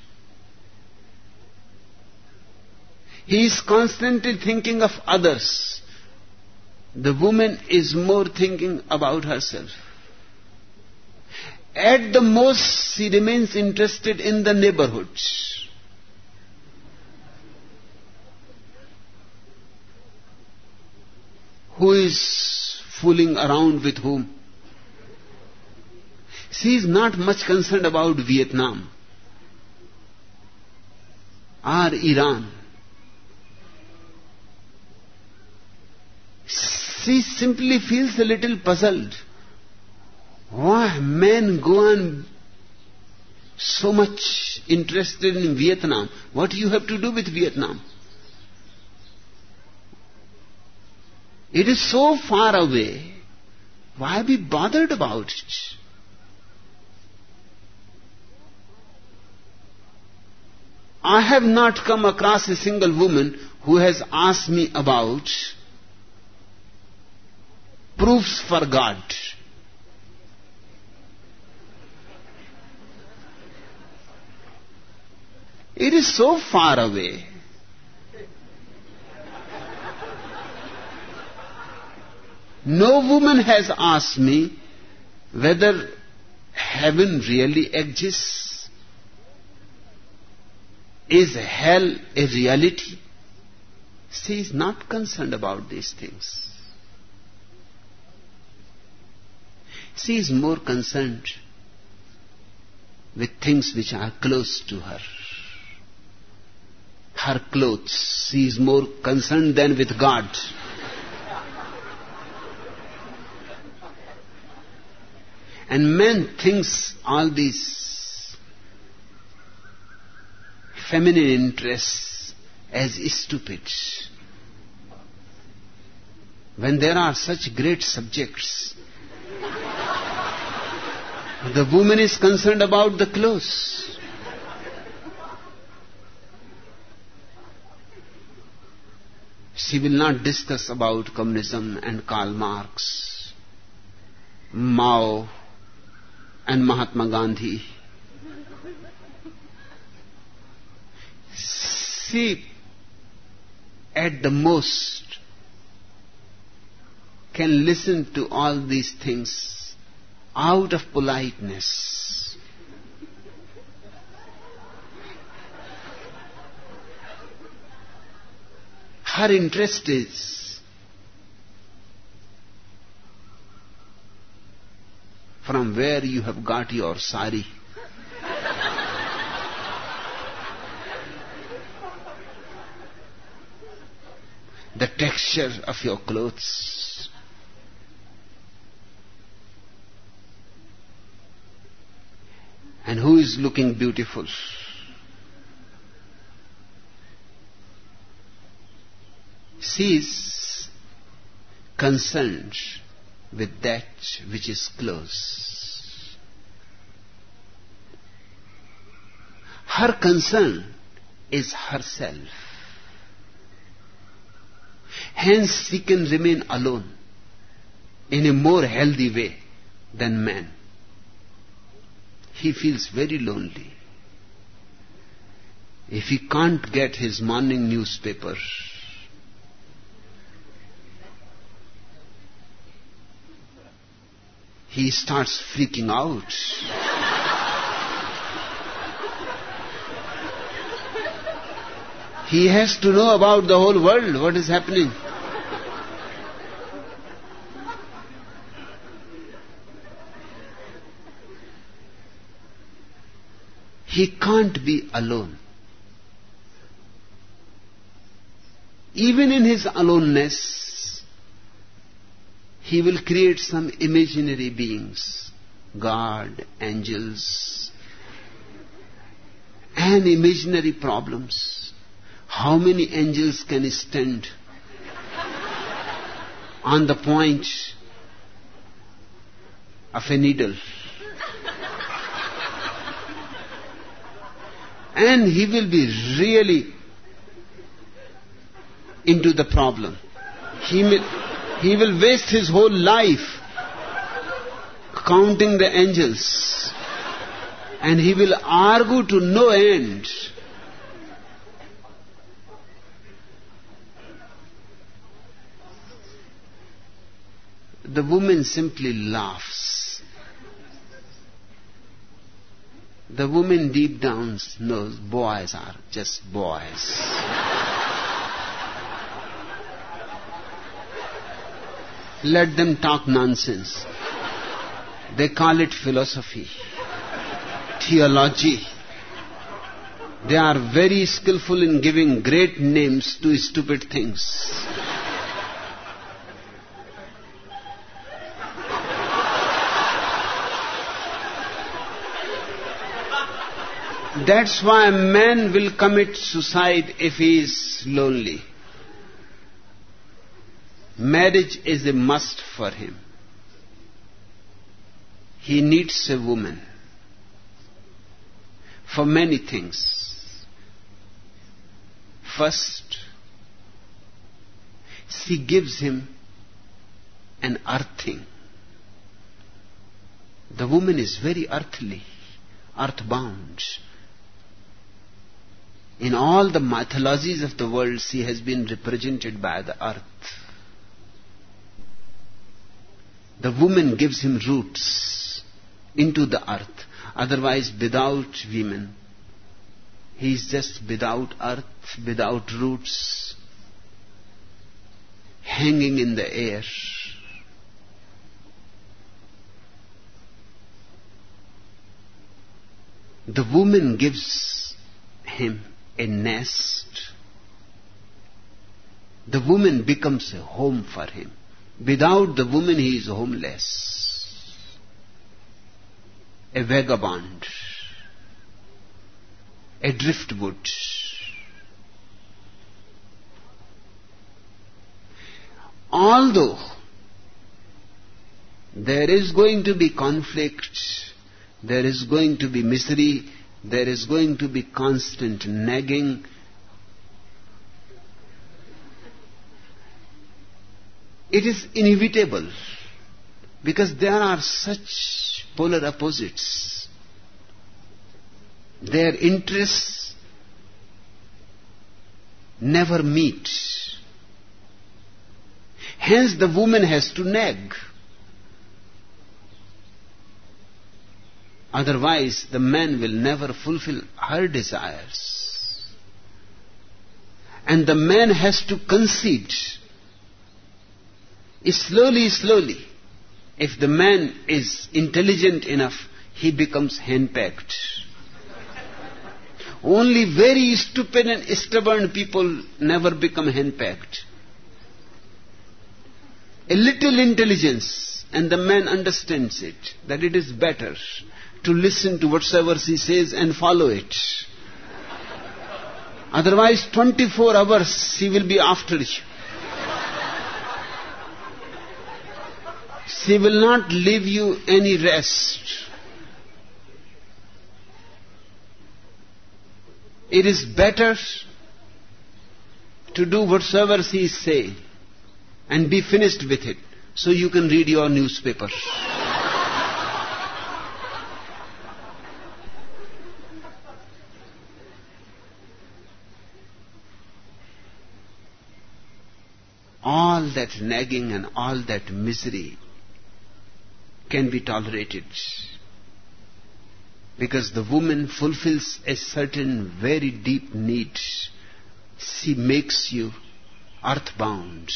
He is constantly thinking of others. The woman is more thinking about herself. At the most, she remains interested in the neighborhood. Who is fooling around with whom? She is not much concerned about Vietnam or Iran. She simply feels a little puzzled. Why men go on so much interested in Vietnam? What do you have to do with Vietnam? It is so far away. Why be bothered about it? I have not come across a single woman who has asked me about proofs for God. It is so far away. No woman has asked me whether heaven really exists. Is hell a reality? She is not concerned about these things. She is more concerned with things which are close to her. Her clothes. She is more concerned than with God. And man thinks all these feminine interests as stupid, when there are such great subjects. The woman is concerned about the clothes. She will not discuss about communism and Karl Marx, Mao and Mahatma Gandhi. She, at the most, can listen to all these things out of politeness. Her interest is from where you have got your sari. The texture of your clothes. And who is looking beautiful? She is concerned with that which is close. Her concern is herself. Hence she can remain alone in a more healthy way than man. He feels very lonely. If he can't get his morning newspaper, he starts freaking out. He has to know about the whole world, what is happening. He can't be alone. Even in his aloneness, he will create some imaginary beings, God, angels, and imaginary problems. How many angels can stand on the point of a needle? And he will be really into the problem. He will, he will waste his whole life counting the angels. And he will argue to no end. The woman simply laughs. The woman deep down knows boys are just boys. Let them talk nonsense. They call it philosophy, theology. They are very skillful in giving great names to stupid things. That's why a man will commit suicide if he is lonely. Marriage is a must for him. He needs a woman for many things. First, she gives him an earthing. The woman is very earthly, earthbound. In all the mythologies of the world, she has been represented by the earth. The woman gives him roots into the earth. Otherwise, without women, he is just without earth, without roots, hanging in the air. The woman gives him a nest. The woman becomes a home for him. Without the woman, he is homeless, a vagabond, a driftwood. Although there is going to be conflict, there is going to be misery, there is going to be constant nagging, it is inevitable, because there are such polar opposites. Their interests never meet. Hence the woman has to nag. Otherwise the man will never fulfill her desires. And the man has to concede. Slowly, slowly, if the man is intelligent enough, he becomes henpecked. Only very stupid and stubborn people never become henpecked. A little intelligence, and the man understands it, that it is better to listen to whatsoever she says and follow it. Otherwise, twenty-four hours she will be after you. She will not leave you any rest. It is better to do whatsoever she is saying and be finished with it, so you can read your newspaper. All that nagging and all that misery can be tolerated. Because the woman fulfills a certain very deep need. She makes you earthbound.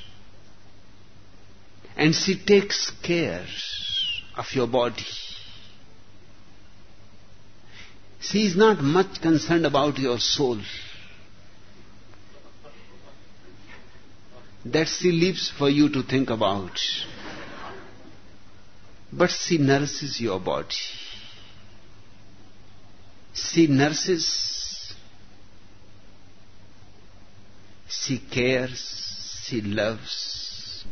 And she takes care of your body. She is not much concerned about your soul. That she leaves for you to think about. But she nourishes your body. She nurses, she cares, she loves.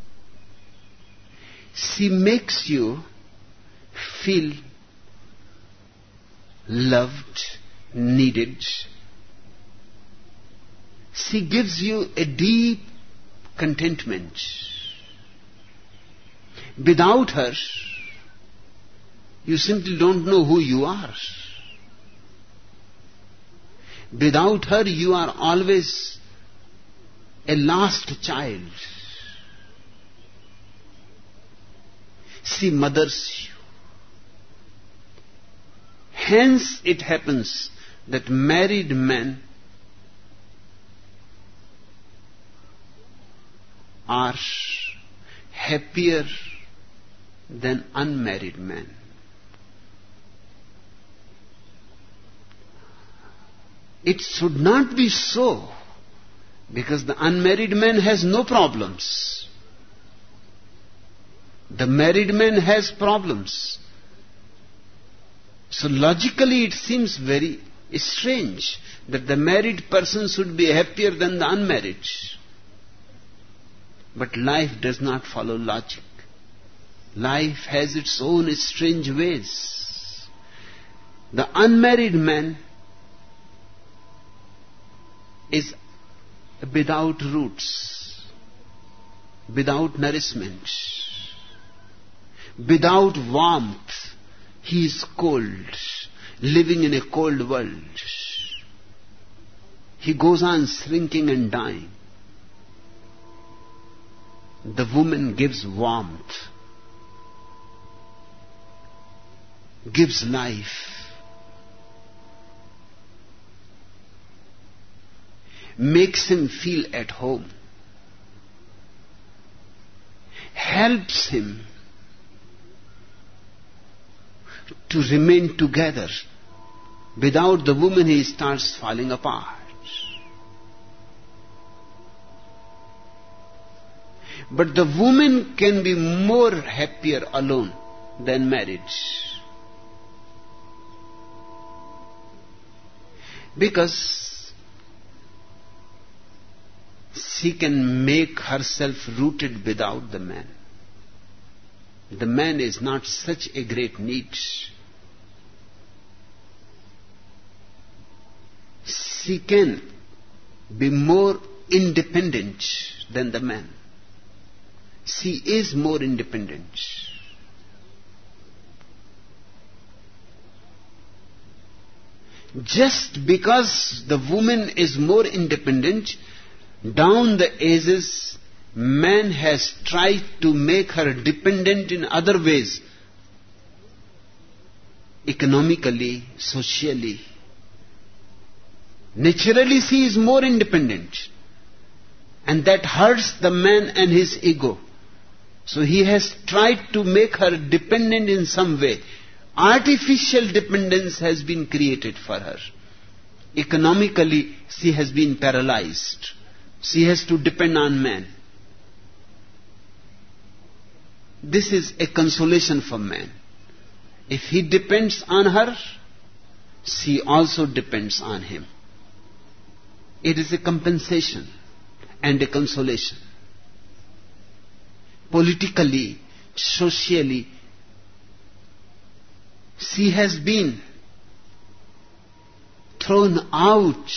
She makes you feel loved, needed. She gives you a deep contentment. Without her, you simply don't know who you are. Without her, you are always a lost child. She mothers you. Hence it happens that married men are happier than unmarried men. It should not be so, because the unmarried man has no problems. The married man has problems. So logically it seems very strange that the married person should be happier than the unmarried. But life does not follow logic. Life has its own strange ways. The unmarried man is without roots, without nourishment, without warmth. He is cold, living in a cold world. He goes on shrinking and dying. The woman gives warmth, gives life, makes him feel at home, helps him to remain together. Without the woman, he starts falling apart. But the woman can be more happier alone than married. Because she can make herself rooted without the man. The man is not such a great need. She can be more independent than the man. She is more independent. Just because the woman is more independent, down the ages, man has tried to make her dependent in other ways, economically, socially. Naturally, she is more independent, and that hurts the man and his ego. So he has tried to make her dependent in some way. Artificial dependence has been created for her. Economically, she has been paralyzed. She has to depend on man. This is a consolation for man. If he depends on her, she also depends on him. It is a compensation and a consolation. Politically, socially, she has been thrown out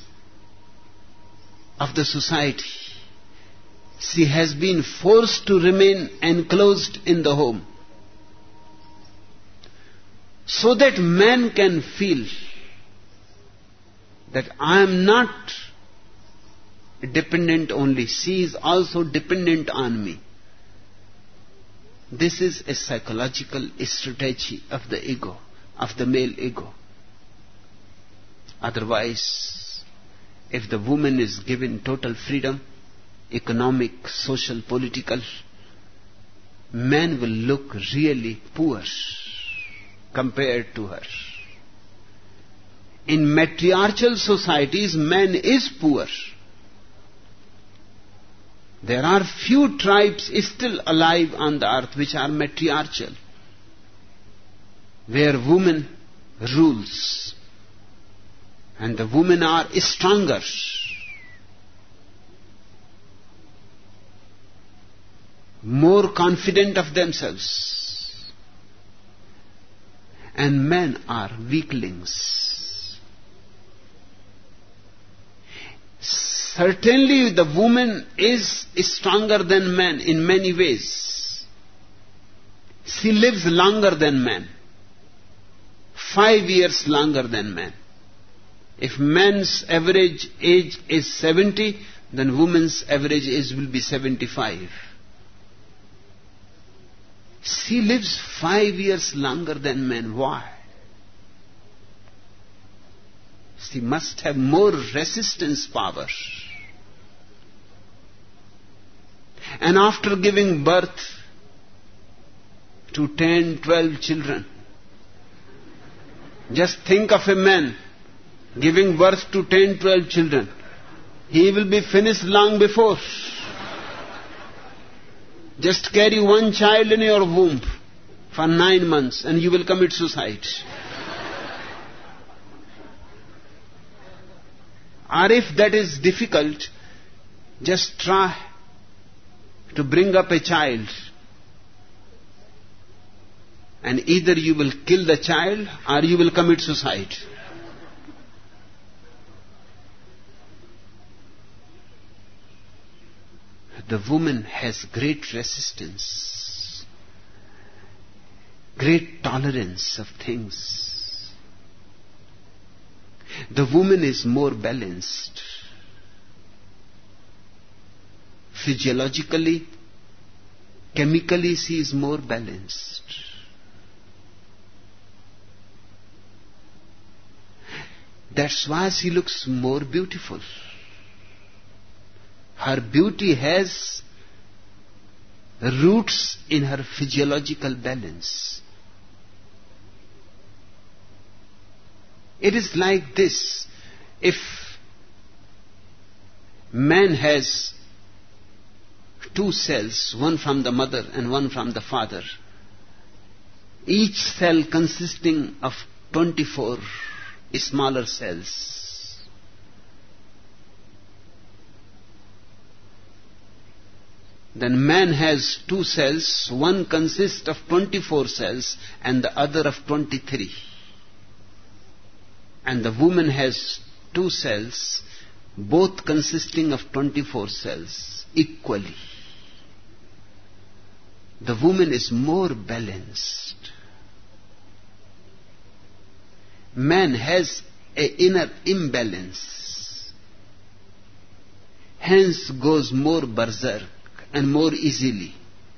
of the society. She has been forced to remain enclosed in the home, so that man can feel that I am not dependent only, she is also dependent on me. This is a psychological strategy of the ego, of the male ego. Otherwise, if the woman is given total freedom, economic, social, political, man will look really poor compared to her. In matriarchal societies, man is poor. There are few tribes still alive on the earth which are matriarchal, where woman rules, and the women are stronger. More confident of themselves, and men are weaklings. Certainly the woman is stronger than man in many ways. She lives longer than man, five years longer than man. If man's average age is seventy, then woman's average age will be seventy-five. She lives five years longer than man. Why? She must have more resistance power. And after giving birth to ten, twelve children, just think of a man giving birth to ten, twelve children. He will be finished long before. Just carry one child in your womb for nine months and you will commit suicide. Or if that is difficult, just try to bring up a child. And either you will kill the child or you will commit suicide. The woman has great resistance, great tolerance of things. The woman is more balanced. Physiologically, chemically, she is more balanced. That's why she looks more beautiful. Her beauty has roots in her physiological balance. It is like this. If man has two cells, one from the mother and one from the father, each cell consisting of twenty-four smaller cells, then man has two cells, one consists of twenty-four cells and the other of twenty-three. And the woman has two cells, both consisting of twenty-four cells, equally. The woman is more balanced. Man has an inner imbalance, hence goes more berserk and more easily,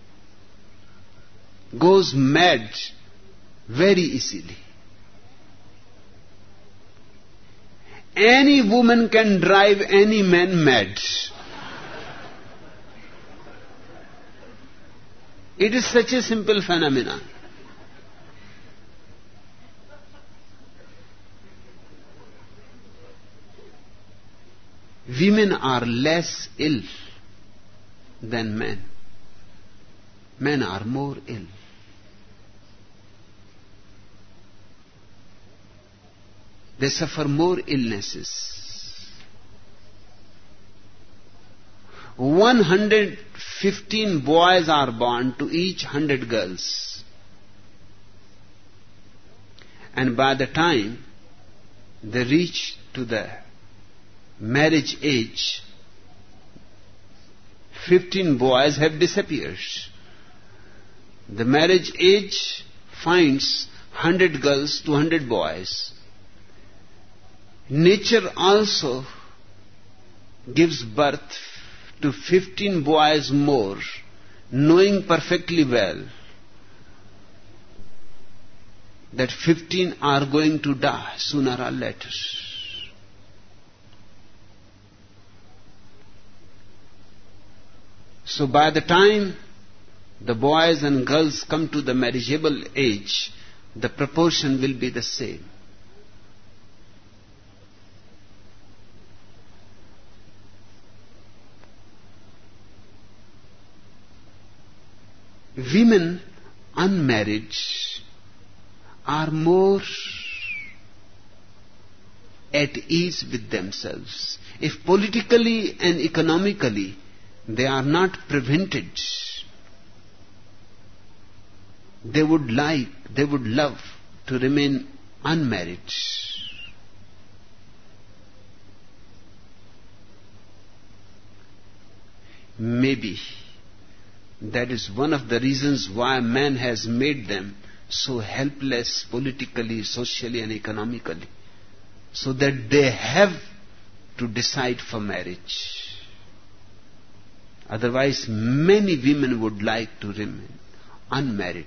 goes mad very easily. Any woman can drive any man mad. It is such a simple phenomenon. Women are less ill than men. Men are more ill. They suffer more illnesses. one hundred fifteen boys are born to each one hundred girls. And by the time they reach to the marriage age, fifteen boys have disappeared. The marriage age finds one hundred girls to one hundred boys. Nature also gives birth to fifteen boys more, knowing perfectly well that fifteen are going to die sooner or later. So by the time the boys and girls come to the marriageable age, the proportion will be the same. Women unmarried are more at ease with themselves. If politically and economically they are not prevented, they would like, they would love to remain unmarried. Maybe that is one of the reasons why man has made them so helpless politically, socially and economically, so that they have to decide for marriage. Otherwise, many women would like to remain unmarried.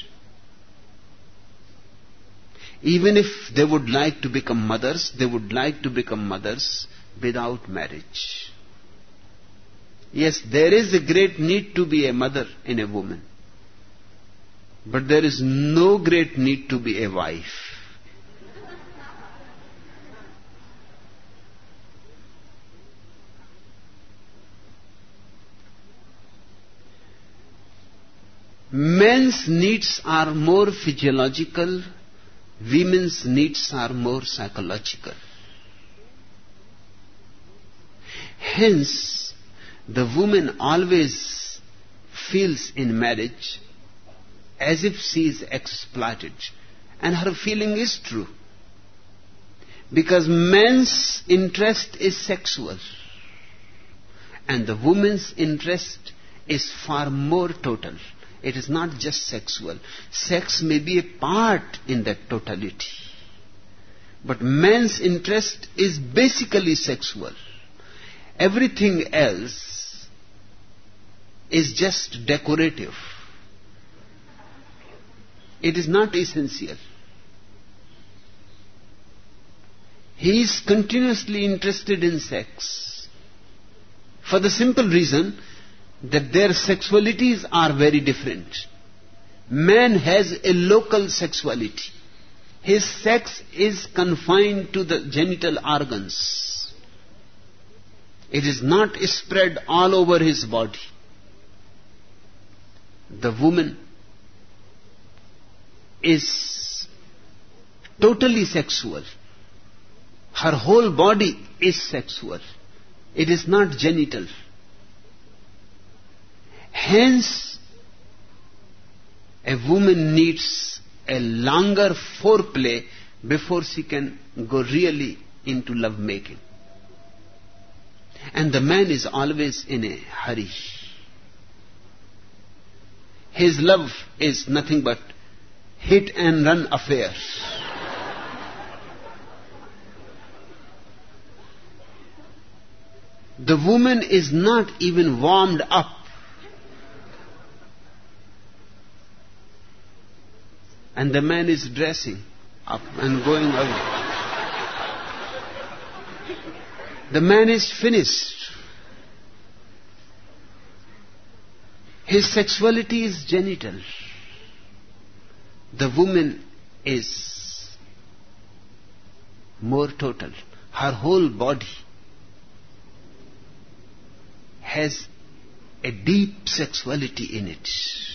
Even if they would like to become mothers, they would like to become mothers without marriage. Yes, there is a great need to be a mother in a woman, but there is no great need to be a wife. Men's needs are more physiological, women's needs are more psychological. Hence, the woman always feels in marriage as if she is exploited. And her feeling is true. Because man's interest is sexual. And the woman's interest is far more total. It is not just sexual. Sex may be a part in that totality. But man's interest is basically sexual. Everything else is just decorative. It is not essential. He is continuously interested in sex for the simple reason that their sexualities are very different. Man has a local sexuality. His sex is confined to the genital organs. It is not spread all over his body. The woman is totally sexual. Her whole body is sexual. It is not genital. Hence, a woman needs a longer foreplay before she can go really into love making. And the man is always in a hurry. His love is nothing but hit and run affair. The woman is not even warmed up. And the man is dressing up and going away. The man is finished. His sexuality is genital. The woman is more total. Her whole body has a deep sexuality in it.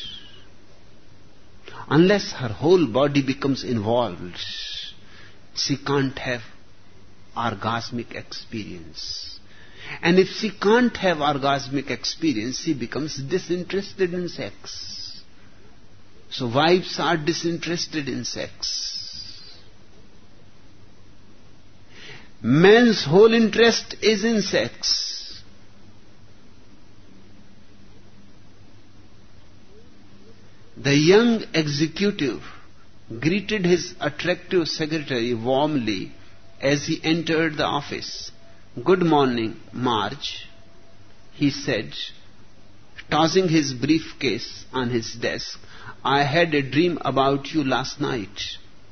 Unless her whole body becomes involved, she can't have orgasmic experience. And if she can't have orgasmic experience, she becomes disinterested in sex. So wives are disinterested in sex. Man's whole interest is in sex. The young executive greeted his attractive secretary warmly as he entered the office. "Good morning, Marge," he said, tossing his briefcase on his desk. "I had a dream about you last night."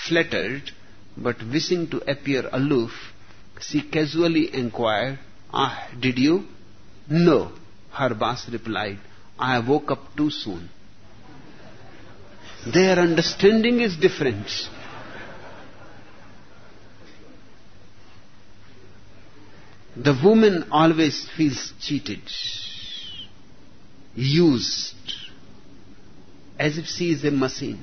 flattered, but wishing to appear aloof, she casually inquired, "Ah, did you?" "No," her boss replied, "I woke up too soon." Their understanding is different. The woman always feels cheated, used, as if she is a machine.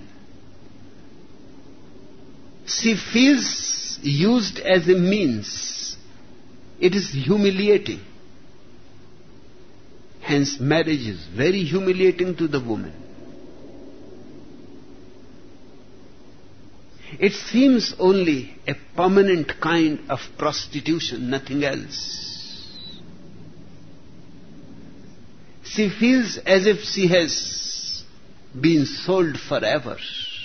She feels used as a means. It is humiliating. Hence, marriage is very humiliating to the woman. It seems only a permanent kind of prostitution, nothing else. She feels as if she has been sold forever.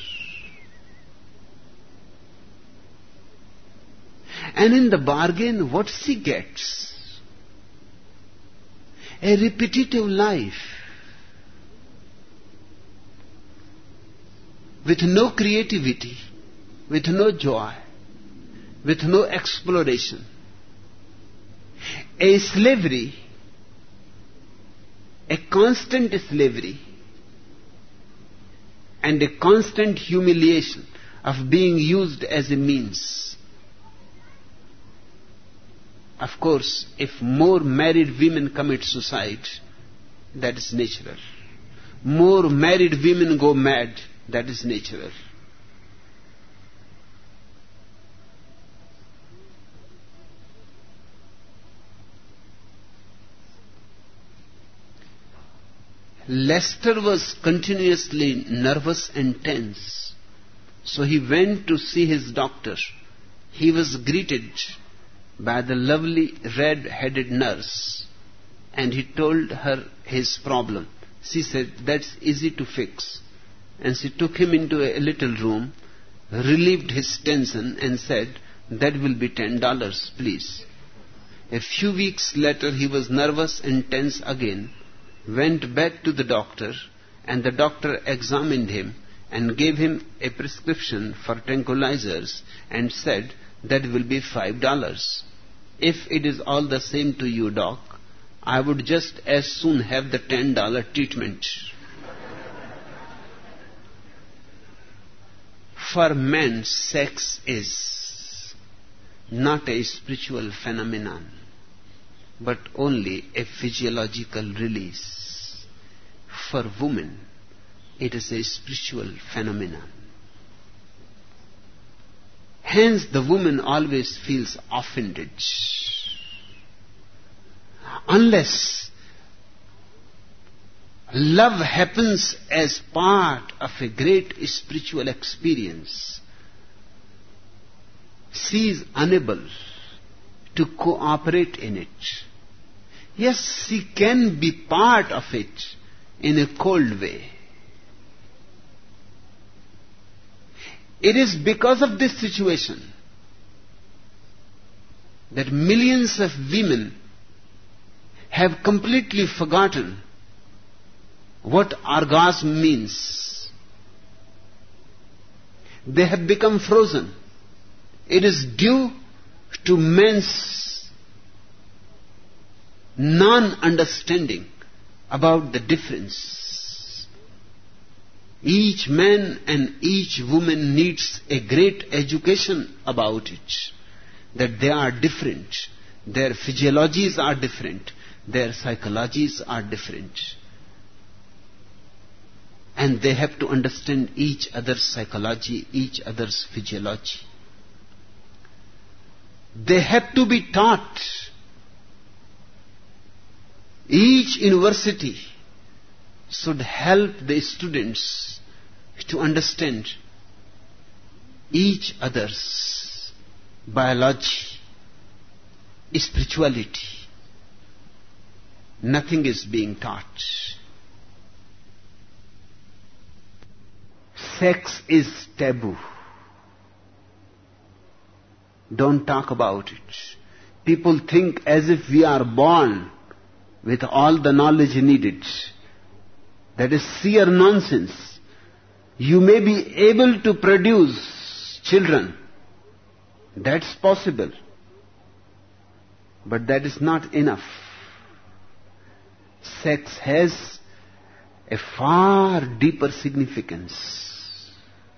And in the bargain, what she gets? A repetitive life with no creativity, with no joy, with no exploration. A slavery, a constant slavery, and a constant humiliation of being used as a means. Of course, if more married women commit suicide, that is natural. More married women go mad, that is natural. Lester was continuously nervous and tense, so he went to see his doctor. He was greeted by the lovely red-headed nurse, and he told her his problem. She said, "That's easy to fix." And she took him into a little room, relieved his tension, and said, "That will be ten dollars, please." A few weeks later, he was nervous and tense again, went back to the doctor, and the doctor examined him and gave him a prescription for tranquilizers and said, "That will be five dollars. If it is all the same to you, doc, I would just as soon have the ten dollar treatment." For men, sex is not a spiritual phenomenon, but only a physiological release. For women, it is a spiritual phenomenon. Hence, the woman always feels offended. Unless love happens as part of a great spiritual experience, she is unable to cooperate in it. Yes, she can be part of it in a cold way. It is because of this situation that millions of women have completely forgotten what orgasm means. They have become frozen. It is due to men's non-understanding about the difference. Each man and each woman needs a great education about it, that they are different, their physiologies are different, their psychologies are different, and they have to understand each other's psychology, each other's physiology. They have to be taught. Each university should help the students to understand each other's biology, spirituality. Nothing is being taught. Sex is taboo. Don't talk about it. People think as if we are born with all the knowledge needed. That is sheer nonsense. You may be able to produce children. That's possible. But that is not enough. Sex has a far deeper significance.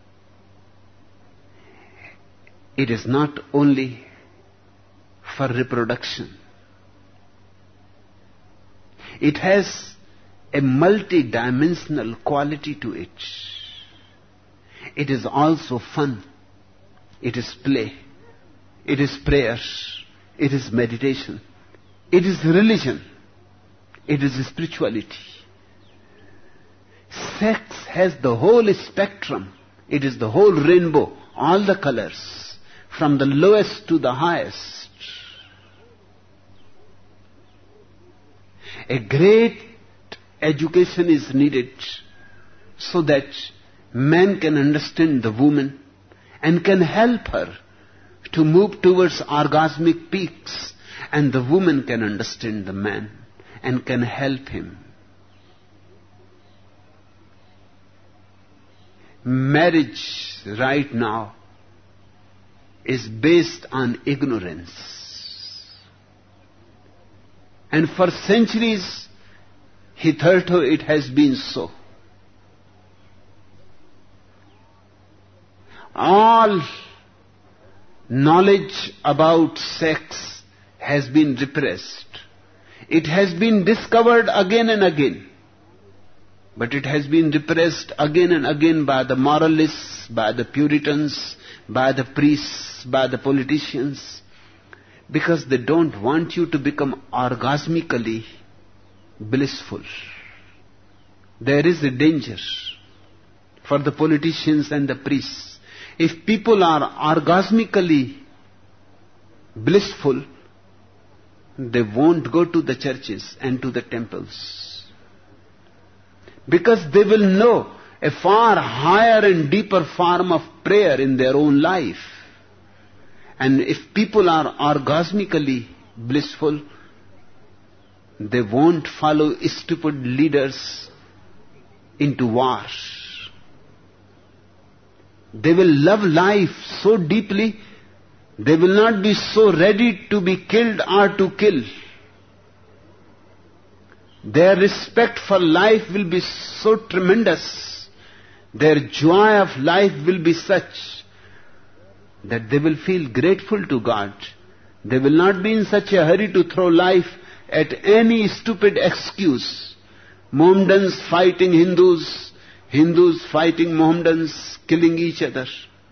It is not only for reproduction. It has a multi-dimensional quality to it. It is also fun. It is play. It is prayer. It is meditation. It is religion. It is spirituality. Sex has the whole spectrum. It is the whole rainbow, all the colors, from the lowest to the highest. A great education is needed so that man can understand the woman and can help her to move towards orgasmic peaks, and the woman can understand the man and can help him. Marriage right now is based on ignorance. And for centuries, hitherto it has been so. All knowledge about sex has been repressed. It has been discovered again and again. But it has been repressed again and again by the moralists, by the Puritans, by the priests, by the politicians, because they don't want you to become orgasmically blissful. There is a danger for the politicians and the priests. If people are orgasmically blissful, they won't go to the churches and to the temples. Because they will know a far higher and deeper form of prayer in their own life. And if people are orgasmically blissful, they won't follow stupid leaders into wars. They will love life so deeply, they will not be so ready to be killed or to kill. Their respect for life will be so tremendous, their joy of life will be such that they will feel grateful to God. They will not be in such a hurry to throw life at any stupid excuse. Mohammedans fighting Hindus, Hindus fighting Mohammedans, killing each other.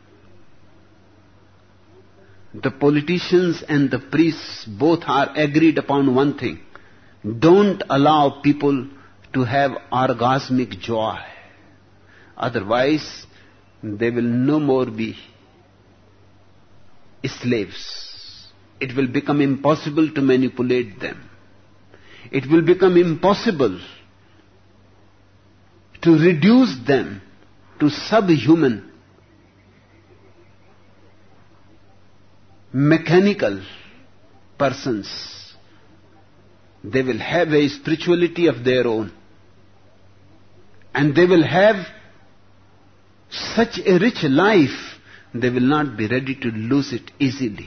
The politicians and the priests both are agreed upon one thing: don't allow people to have orgasmic joy. Otherwise, they will no more be slaves. It will become impossible to manipulate them. It will become impossible to reduce them to subhuman, mechanical persons. They will have a spirituality of their own. And they will have such a rich life, they will not be ready to lose it easily.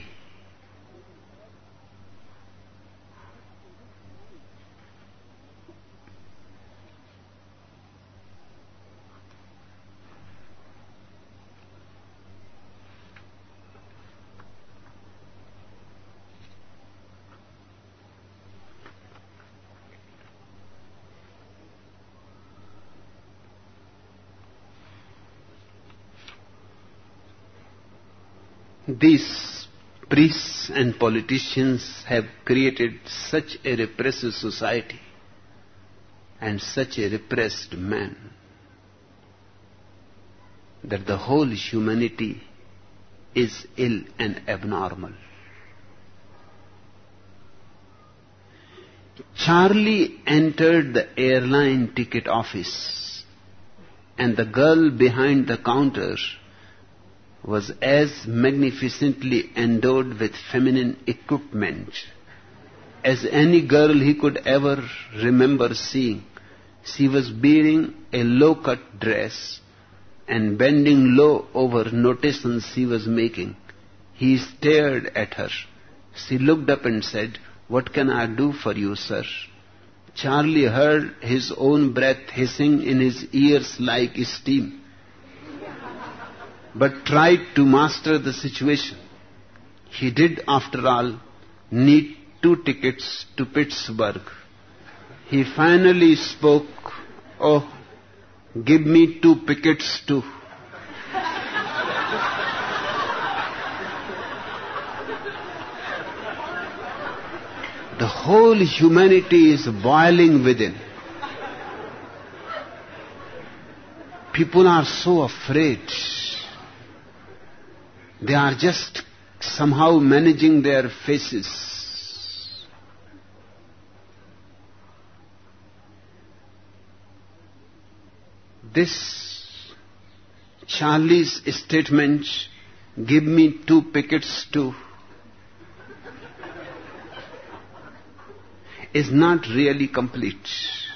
These priests and politicians have created such a repressive society and such a repressed man that the whole humanity is ill and abnormal. Charlie entered the airline ticket office, and the girl behind the counter was as magnificently endowed with feminine equipment as any girl he could ever remember seeing. She was wearing a low-cut dress and bending low over notations he was making, he stared at her. She looked up and said, "What can I do for you, sir?" Charlie heard his own breath hissing in his ears like steam, but tried to master the situation. He did, after all, need two tickets to Pittsburgh. He finally spoke, "Oh, give me two tickets too." The whole humanity is boiling within. People are so afraid. They are just somehow managing their faces. This Charlie's statement, "Give me two pickets too," is not really complete.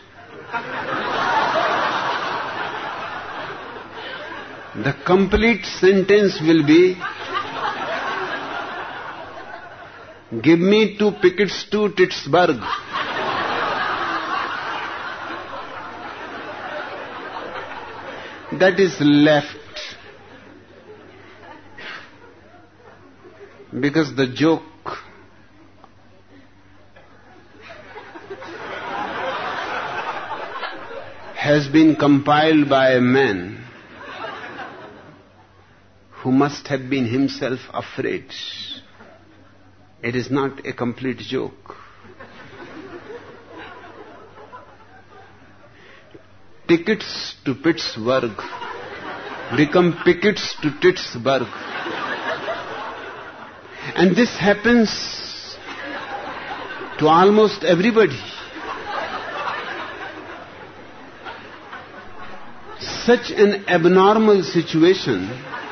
The complete sentence will be, "Give me two tickets to Pittsburgh." That is left because the joke has been compiled by a man who must have been himself afraid. It is not a complete joke. Tickets to Pittsburgh become pickets to Pittsburgh. And this happens to almost everybody. Such an abnormal situation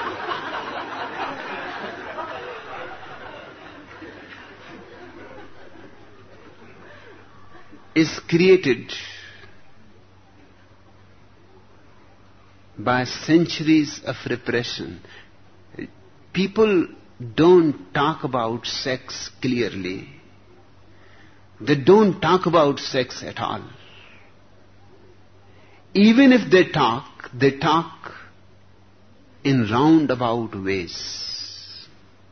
is created by centuries of repression. People don't talk about sex clearly. They don't talk about sex at all. Even if they talk, they talk in roundabout ways.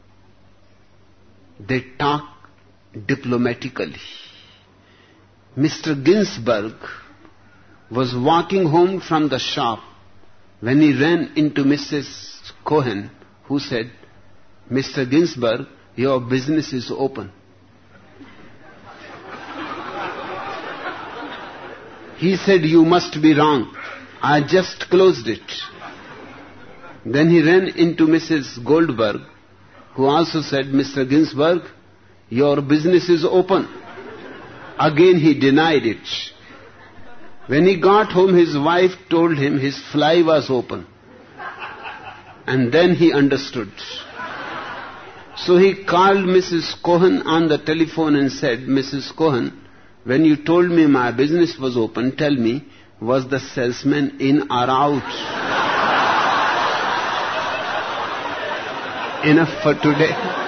They talk diplomatically. Mister Ginsberg was walking home from the shop when he ran into Missus Cohen, who said, "Mister Ginsberg, your business is open." He said, "You must be wrong. I just closed it." Then he ran into Missus Goldberg, who also said, "Mister Ginsberg, your business is open." Again he denied it. When he got home, his wife told him his fly was open. And then he understood. So he called Missus Cohen on the telephone and said, "Missus Cohen, when you told me my business was open, tell me, was the salesman in or out?" Enough for today.